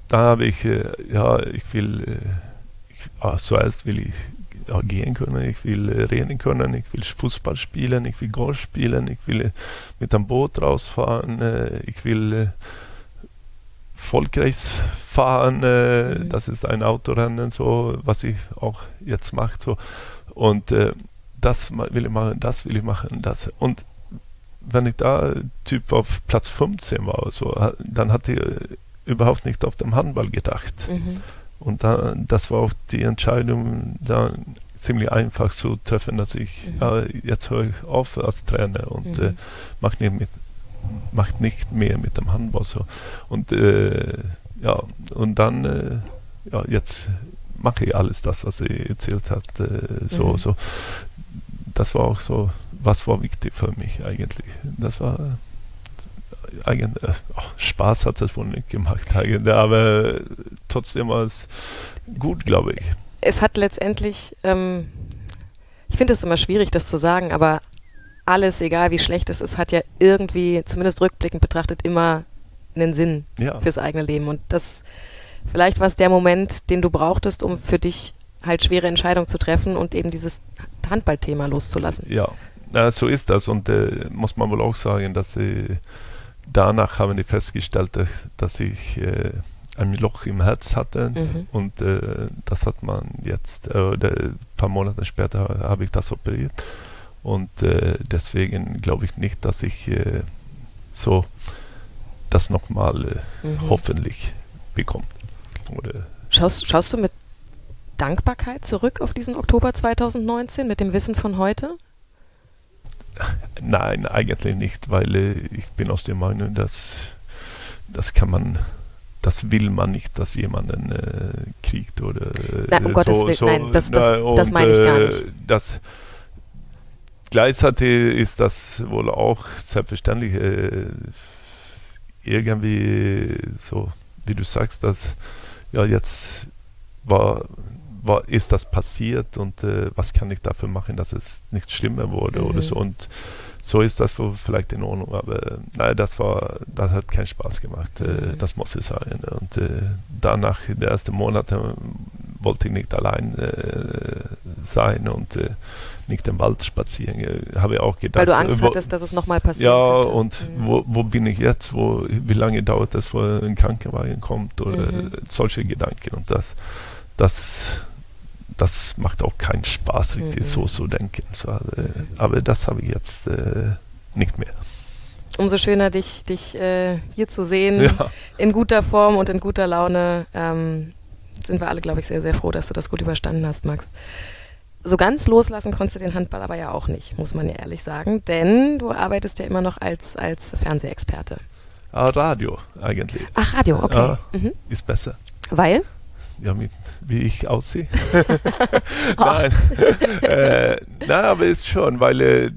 da habe ich, ich will, zuerst will ich gehen können, ich will reden können, ich will Fußball spielen, ich will Golf spielen, ich will mit einem Boot rausfahren, ich will Volksreis fahren, das ist ein Autorennen, so, was ich auch jetzt mache. So. Und das will ich machen, das will ich machen, das. Und wenn ich da Typ auf Platz 15 war, so, dann hatte ich überhaupt nicht auf den Handball gedacht. Und das war auch die Entscheidung, da ziemlich einfach zu treffen, dass ich jetzt höre ich auf als Trainer und macht nicht mehr mit dem Handball so. Und und dann jetzt mache ich alles das, was sie erzählt hat. So. Das war auch so, was war wichtig für mich eigentlich. Das war eigentlich, Spaß hat es wohl nicht gemacht eigentlich, aber trotzdem war es gut, glaube ich. Es hat letztendlich, ich finde es immer schwierig, das zu sagen, aber alles, egal wie schlecht es ist, hat ja irgendwie, zumindest rückblickend betrachtet, immer einen Sinn fürs eigene Leben. Und das, vielleicht war es der Moment, den du brauchtest, um für dich halt schwere Entscheidungen zu treffen und eben dieses Handballthema loszulassen. Ja, so ist das. Und muss man wohl auch sagen, dass danach haben die festgestellt, dass ich ein Loch im Herz hatte. Und das hat man jetzt, ein paar Monate später habe ich das operiert. Und deswegen glaube ich nicht, dass ich so das nochmal hoffentlich bekomme. Schaust du mit Dankbarkeit zurück auf diesen Oktober 2019 mit dem Wissen von heute? Nein, eigentlich nicht, weil ich bin aus der Meinung, das will man nicht, dass jemanden kriegt oder um Gottes Willen, nein, das meine ich gar nicht. Gleichzeitig ist das wohl auch selbstverständlich irgendwie so, wie du sagst, dass jetzt ist das passiert und was kann ich dafür machen, dass es nicht schlimmer wurde oder so, und so ist das vielleicht in Ordnung, aber nein, das hat keinen Spaß gemacht, das muss ich sagen, und danach, in den ersten Monaten, wollte ich nicht allein sein und nicht im Wald spazieren, habe ich auch gedacht. Weil du Angst hattest, dass es nochmal passiert. Ja, könnte. Und wo bin ich jetzt, wie lange dauert es, wo ein Krankenwagen kommt oder solche Gedanken, und das macht auch keinen Spaß, richtig so zu denken. So, aber das habe ich jetzt nicht mehr. Umso schöner, dich hier zu sehen, in guter Form und in guter Laune. Sind wir alle, glaube ich, sehr, sehr froh, dass du das gut überstanden hast, Max. So ganz loslassen konntest du den Handball aber ja auch nicht, muss man ja ehrlich sagen, denn du arbeitest ja immer noch als Fernsehexperte. Radio eigentlich. Ach, Radio, okay. Ist besser. Weil? Ja, wie ich aussehe. Nein. Nein, aber ist schon, weil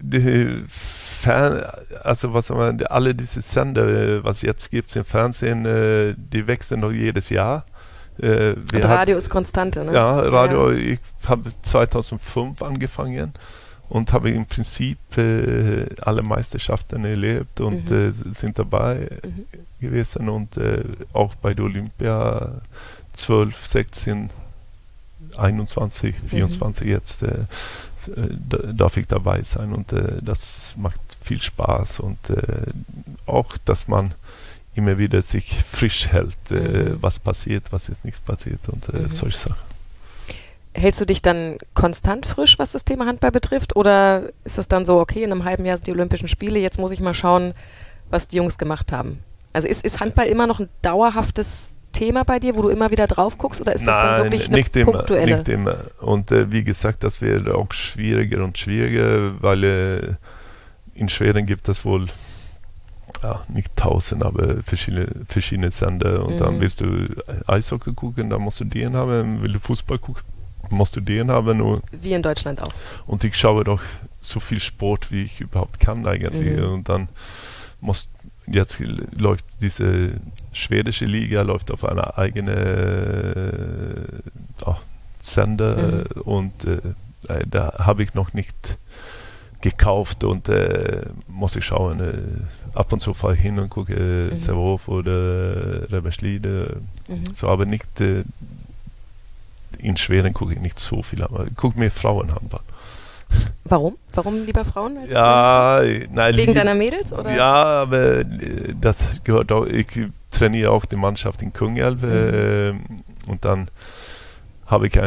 alle diese Sender, was jetzt gibt im Fernsehen, die wechseln noch jedes Jahr. Und Radio ist Konstante, ne? Ja, Radio, ich habe 2005 angefangen und habe im Prinzip alle Meisterschaften erlebt und sind dabei gewesen, und auch bei der Olympia 12, 16, 21, 24 jetzt darf ich dabei sein, und das macht viel Spaß, und auch, dass man immer wieder sich frisch hält, was passiert, was ist nicht passiert, und solche Sachen. Hältst du dich dann konstant frisch, was das Thema Handball betrifft, oder ist das dann so, okay, in einem halben Jahr sind die Olympischen Spiele, jetzt muss ich mal schauen, was die Jungs gemacht haben? Also ist Handball immer noch ein dauerhaftes Thema bei dir, wo du immer wieder drauf guckst, oder ist das dann wirklich eine punktuelle? Nicht immer. Und wie gesagt, das wird auch schwieriger und schwieriger, weil in Schweden gibt es wohl nicht 1000, aber verschiedene Sender, und dann willst du Eishockey gucken, dann musst du den haben, will du Fußball gucken, musst du den haben. Und wie in Deutschland auch. Und ich schaue doch so viel Sport, wie ich überhaupt kann eigentlich, und dann jetzt läuft diese schwedische Liga läuft auf einer eigenen Sender, und da habe ich noch nicht gekauft und muss ich schauen. Ab und zu fahre ich hin und gucke Sävehof oder Reberschlide. So, aber nicht in Schweden gucke ich nicht so viel, aber ich gucke mir Frauenhandball. Warum? Warum lieber Frauen als nein, wegen deiner Mädels? Oder? Ja, aber das gehört auch, ich trainiere auch die Mannschaft in Kungälv und dann habe ich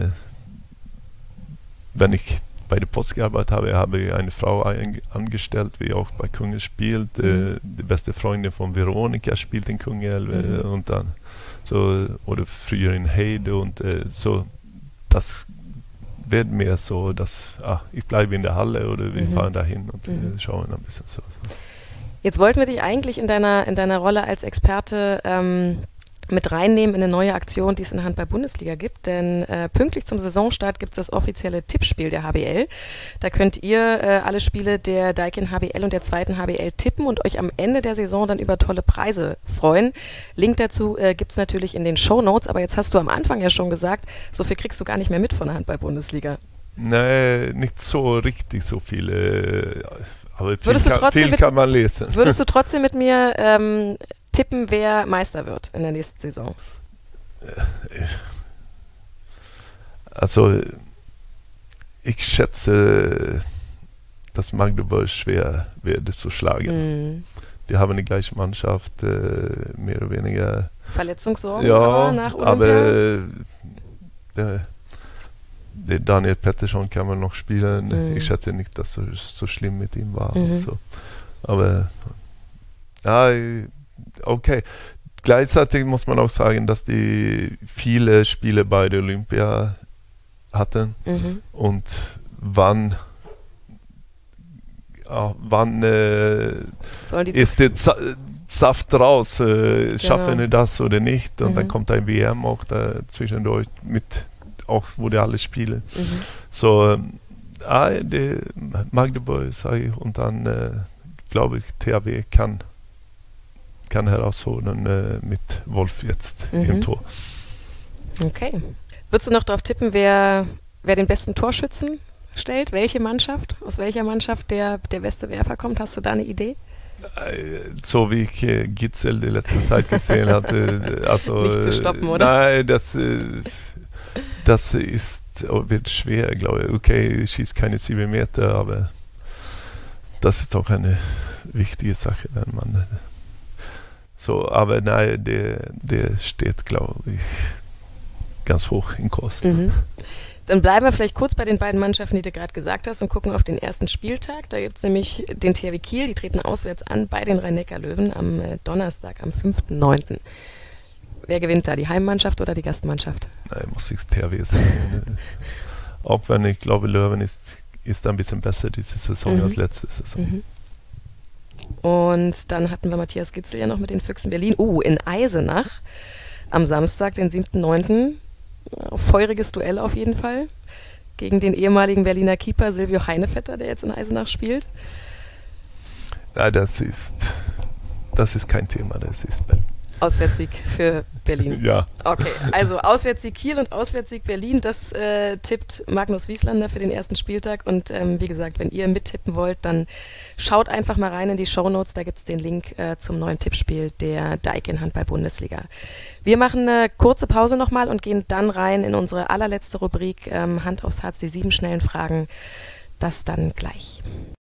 wenn ich bei der Post gearbeitet habe ich eine Frau angestellt, die auch bei Kungälv spielt. Die beste Freundin von Veronika spielt in Kungälv und dann so, oder früher in Heide und so, das wird mehr so, dass ich bleibe in der Halle oder wir fahren dahin und schauen ein bisschen so. Jetzt wollten wir dich eigentlich in deiner Rolle als Experte mit reinnehmen in eine neue Aktion, die es in der Handball-Bundesliga gibt, denn pünktlich zum Saisonstart gibt es das offizielle Tippspiel der HBL. Da könnt ihr alle Spiele der Daikin HBL und der zweiten HBL tippen und euch am Ende der Saison dann über tolle Preise freuen. Link dazu gibt es natürlich in den Shownotes, aber jetzt hast du am Anfang ja schon gesagt, so viel kriegst du gar nicht mehr mit von der Handball-Bundesliga. Nee, nicht so richtig so viele, aber viel kann man lesen. Würdest du trotzdem mit mir tippen, wer Meister wird in der nächsten Saison? Also ich schätze, dass Magdeburg schwer wird zu schlagen. Die haben die gleiche Mannschaft, mehr oder weniger. Verletzungssorgen aber nach Olympia? der Daniel Pettersson kann man noch spielen. Ich schätze nicht, dass es so schlimm mit ihm war. So. Aber okay. Gleichzeitig muss man auch sagen, dass die viele Spiele bei der Olympia hatten und wann ist der Saft raus, schaffen wir das oder nicht und dann kommt ein WM auch da zwischendurch mit, auch wo die alle spielen. So, die Magdeburg sage ich und dann glaube ich THW kann herausholen mit Wolf jetzt im Tor. Okay. Würdest du noch darauf tippen, wer den besten Torschützen stellt? Welche Mannschaft? Aus welcher Mannschaft der beste Werfer kommt? Hast du da eine Idee? So wie ich Gitzel die letzte Zeit gesehen hatte. Also, nicht zu stoppen, oder? Nein, das wird schwer, glaube ich. Okay, ich schieße keine 7 Meter, aber das ist doch eine wichtige Sache, wenn man so, aber nein, der steht, glaube ich, ganz hoch in Kurs. Dann bleiben wir vielleicht kurz bei den beiden Mannschaften, die du gerade gesagt hast und gucken auf den ersten Spieltag. Da gibt es nämlich den THW Kiel, die treten auswärts an bei den Rhein-Neckar-Löwen am Donnerstag, am 5.9. Wer gewinnt da, die Heimmannschaft oder die Gastmannschaft? Nein, muss ich THW sagen. Auch wenn ich glaube, Löwen ist ein bisschen besser diese Saison als letzte Saison. Und dann hatten wir Matthias Gitzel ja noch mit den Füchsen Berlin. In Eisenach am Samstag, den 7.9. Feuriges Duell auf jeden Fall gegen den ehemaligen Berliner Keeper Silvio Heinevetter, der jetzt in Eisenach spielt. Ja, das ist kein Thema, das ist Berlin. Auswärtssieg für Berlin. Ja. Okay, also Auswärtssieg Kiel und Auswärtssieg Berlin, das tippt Magnus Wieslander für den ersten Spieltag. Und wie gesagt, wenn ihr mittippen wollt, dann schaut einfach mal rein in die Shownotes, da gibt es den Link zum neuen Tippspiel der Daikin Handball-Bundesliga. Wir machen eine kurze Pause nochmal und gehen dann rein in unsere allerletzte Rubrik Hand aufs Herz, die 7 schnellen Fragen. Das dann gleich.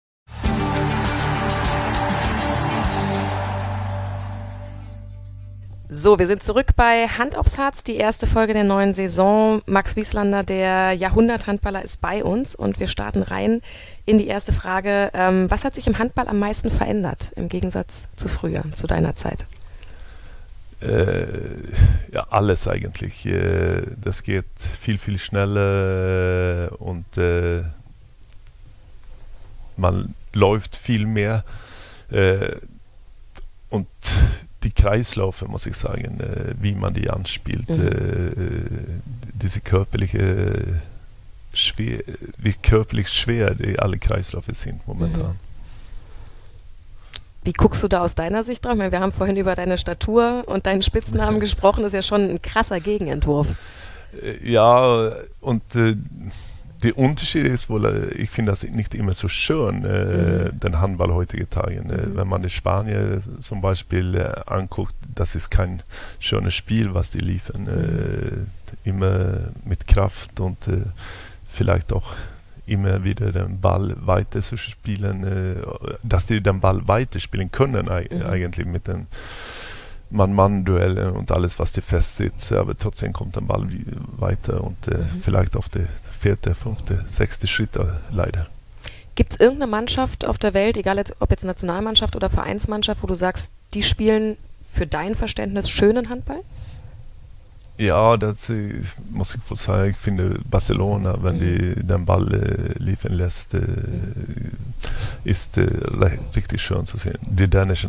So, wir sind zurück bei Hand aufs Herz, die erste Folge der neuen Saison. Max Wieslander, der Jahrhunderthandballer, ist bei uns und wir starten rein in die erste Frage. Was hat sich im Handball am meisten verändert im Gegensatz zu früher, zu deiner Zeit? Ja, alles eigentlich. Das geht viel, viel schneller und man läuft viel mehr und die Kreisläufe, muss ich sagen, wie man die anspielt, diese wie körperlich schwer die alle Kreisläufe sind momentan. Wie guckst du da aus deiner Sicht drauf? Ich meine, wir haben vorhin über deine Statur und deinen Spitznamen gesprochen, das ist ja schon ein krasser Gegenentwurf. Ja, und der Unterschied ist wohl, ich finde das nicht immer so schön, den Handball heutigen Tagen. Wenn man in Spanien zum Beispiel anguckt, das ist kein schönes Spiel, was die liefern. Immer mit Kraft und vielleicht auch immer wieder den Ball weiter zu spielen, dass die den Ball weiter spielen können eigentlich mit den Mann-Mann-Duelle und alles, was die festsitzt, aber trotzdem kommt der Ball weiter und vielleicht auf der 4., 5., 6. Schritt leider. Gibt es irgendeine Mannschaft auf der Welt, egal ob jetzt Nationalmannschaft oder Vereinsmannschaft, wo du sagst, die spielen für dein Verständnis schönen Handball? Ja, das muss ich wohl sagen. Ich finde Barcelona, wenn die den Ball liefern lässt, ist richtig schön zu sehen. Die dänische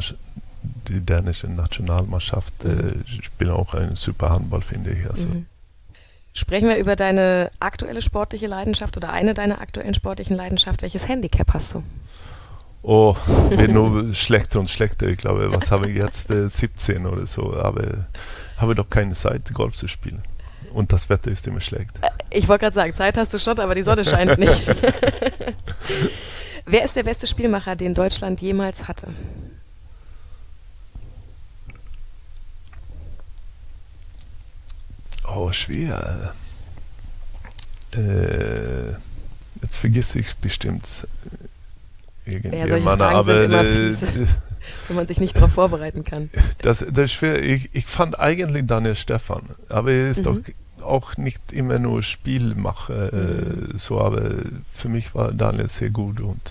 Nationalmannschaft spielt auch einen super Handball, finde ich. Also. Sprechen wir über deine aktuelle sportliche Leidenschaft oder eine deiner aktuellen sportlichen Leidenschaften. Welches Handicap hast du? Oh, wird nur schlechter und schlechter. Ich glaube, was habe ich jetzt? 17 oder so. Aber habe doch keine Zeit, Golf zu spielen. Und das Wetter ist immer schlecht. Ich wollte gerade sagen, Zeit hast du schon, aber die Sonne scheint nicht. Wer ist der beste Spielmacher, den Deutschland jemals hatte? Oh, schwer. Jetzt vergesse ich bestimmt irgendjemand, aber immer fies, wenn man sich nicht darauf vorbereiten kann. Das ist schwer. Ich fand eigentlich Daniel Stephan, aber er ist doch auch nicht immer nur Spielmacher, so, aber für mich war Daniel sehr gut und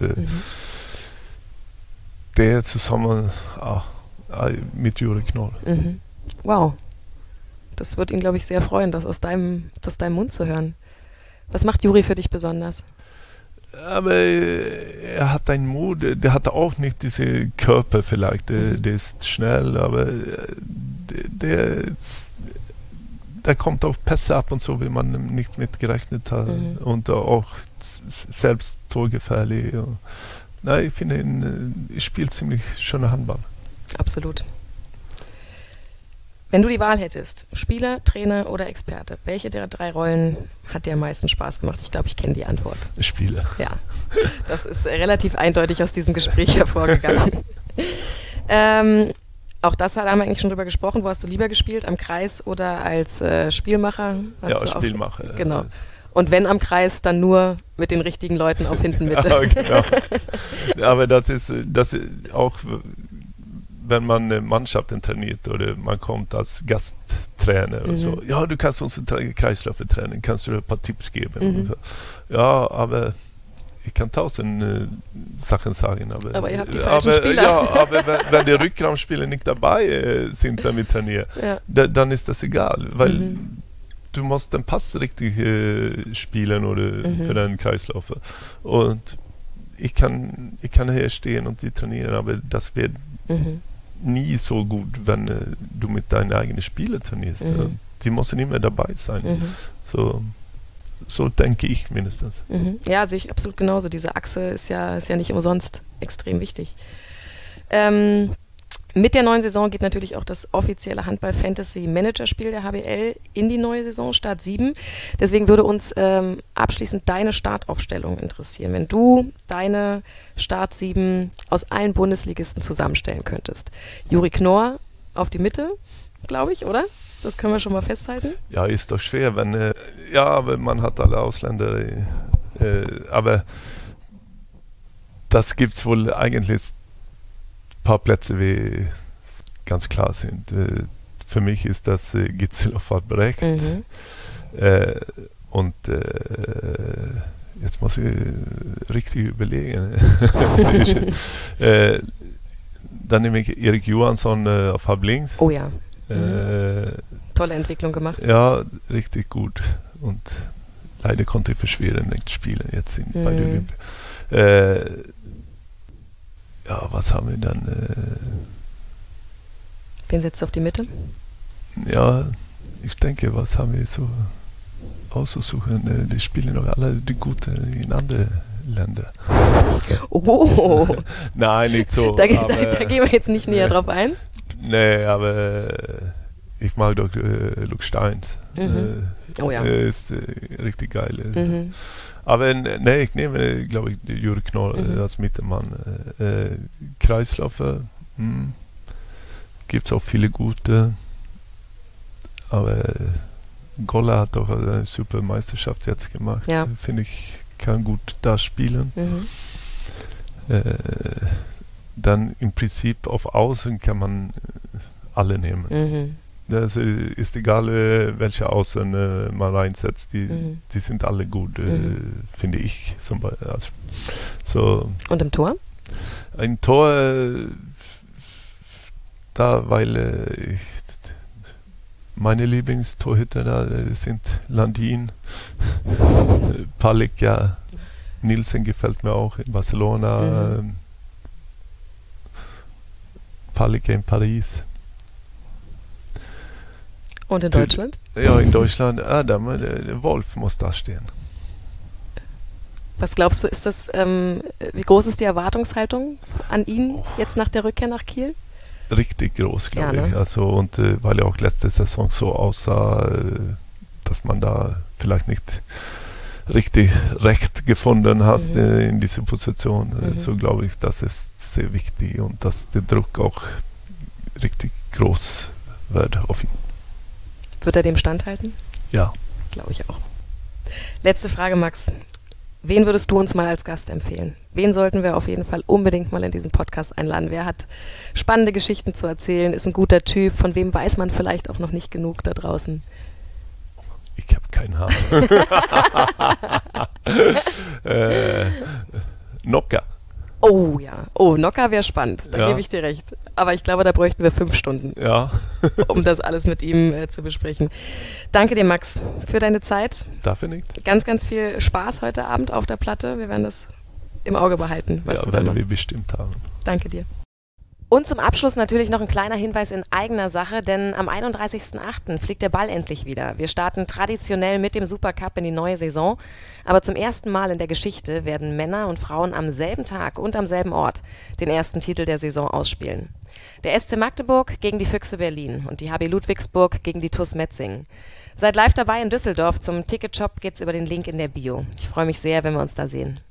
der zusammen mit Juri Knorr. Wow. Das wird ihn, glaube ich, sehr freuen, das aus deinem Mund zu hören. Was macht Juri für dich besonders? Aber er hat einen Mut, der hat auch nicht diese Körper vielleicht, der ist schnell, aber der kommt auf Pässe ab und so, wie man nicht mitgerechnet hat und auch selbst torgefährlich. Nein, ich finde, er spielt ziemlich schöner Handball. Absolut. Wenn du die Wahl hättest, Spieler, Trainer oder Experte, welche der 3 Rollen hat dir am meisten Spaß gemacht? Ich glaube, ich kenne die Antwort. Spieler. Ja, das ist relativ eindeutig aus diesem Gespräch hervorgegangen. Auch das haben wir eigentlich schon drüber gesprochen. Wo hast du lieber gespielt, am Kreis oder als Spielmacher? Ja, Spielmacher. Genau. Und wenn am Kreis, dann nur mit den richtigen Leuten auf hinten Mitte. Ja, genau. Aber das ist auch, wenn man eine Mannschaft trainiert oder man kommt als Gasttrainer oder so. Ja, du kannst uns Kreisläufe trainieren, kannst du ein paar Tipps geben? Ja, aber ich kann 1000 Sachen sagen. Aber ihr habt die falschen Spieler. Ja, aber wenn die Rückraumspieler nicht dabei sind, wenn wir trainieren, dann ist das egal, weil du musst den Pass richtig spielen oder für deinen Kreislauf. Und ich kann hier stehen und die trainieren, aber das wird nie so gut, wenn du mit deinen eigenen Spielern trainierst. Die müssen immer dabei sein. So denke ich mindestens. Ja, sehe ich absolut genauso. Diese Achse ist ja nicht umsonst extrem wichtig. Mit der neuen Saison geht natürlich auch das offizielle Handball-Fantasy-Manager-Spiel der HBL in die neue Saison, Start 7. Deswegen würde uns abschließend deine Startaufstellung interessieren. Wenn du deine Start 7 aus allen Bundesligisten zusammenstellen könntest. Juri Knorr auf die Mitte, glaube ich, oder? Das können wir schon mal festhalten. Ja, ist doch schwer, wenn aber man hat alle Ausländer. Aber das gibt es wohl eigentlich paar Plätze, wie ganz klar sind. Für mich ist das Gitzelhoff Brecht. Und jetzt muss ich richtig überlegen. Dann nehme ich Erik Johansson auf halb links. Oh ja. Tolle Entwicklung gemacht. Ja, richtig gut. Und leider konnte ich für Schweden nicht spielen jetzt bei der Olympia. Ja, was haben wir dann? Wen setzt du auf die Mitte? Ja, ich denke, was haben wir so auszusuchen? Die spielen doch alle die Guten in andere Länder. Oh! Nein, nicht so. Da gehen wir jetzt nicht näher drauf ein. Nee, aber ich mag doch Luke Steins. Oh ja. Ist richtig geil. Aber nee, ich nehme, glaube ich, Juri Knorr als Mittelmann. Kreisläufer gibt es auch viele gute. Aber Golla hat auch eine super Meisterschaft jetzt gemacht. Ja. Finde ich, kann gut da spielen. Dann im Prinzip auf Außen kann man alle nehmen. Das ist egal, welche Außen man reinsetzt, die sind alle gut, finde ich. So. Und im Tor? Ein Tor, weil meine Lieblingstorhüter da sind Landin, Palik, ja, Nielsen gefällt mir auch in Barcelona, Palik in Paris. Und in Deutschland? Ja, in Deutschland, der Wolf muss da stehen. Was glaubst du, ist das, wie groß ist die Erwartungshaltung an ihn jetzt nach der Rückkehr nach Kiel? Richtig groß, glaube ich. Ne? Also, und weil er auch letzte Saison so aussah, dass man da vielleicht nicht richtig recht gefunden hat in dieser Position. So glaube ich, das ist sehr wichtig und dass der Druck auch richtig groß wird auf ihn. Wird er dem standhalten? Ja. Glaube ich auch. Letzte Frage, Max. Wen würdest du uns mal als Gast empfehlen? Wen sollten wir auf jeden Fall unbedingt mal in diesen Podcast einladen? Wer hat spannende Geschichten zu erzählen, ist ein guter Typ, von wem weiß man vielleicht auch noch nicht genug da draußen? Ich habe keine Ahnung. Nocker. Oh ja, Nocker wäre spannend, da Ja. gebe ich dir recht. Aber ich glaube, da bräuchten wir 5 Stunden, Ja. um das alles mit ihm zu besprechen. Danke dir, Max, für deine Zeit. Dafür nicht. Ganz, ganz viel Spaß heute Abend auf der Platte. Wir werden das im Auge behalten, was Ja, du da werden machst. wir bestimmt haben. Danke dir. Und zum Abschluss natürlich noch ein kleiner Hinweis in eigener Sache, denn am 31.08. fliegt der Ball endlich wieder. Wir starten traditionell mit dem Supercup in die neue Saison, aber zum ersten Mal in der Geschichte werden Männer und Frauen am selben Tag und am selben Ort den ersten Titel der Saison ausspielen. Der SC Magdeburg gegen die Füchse Berlin und die HB Ludwigsburg gegen die TuS Metzingen. Seid live dabei in Düsseldorf. Zum Ticketshop geht's über den Link in der Bio. Ich freue mich sehr, wenn wir uns da sehen.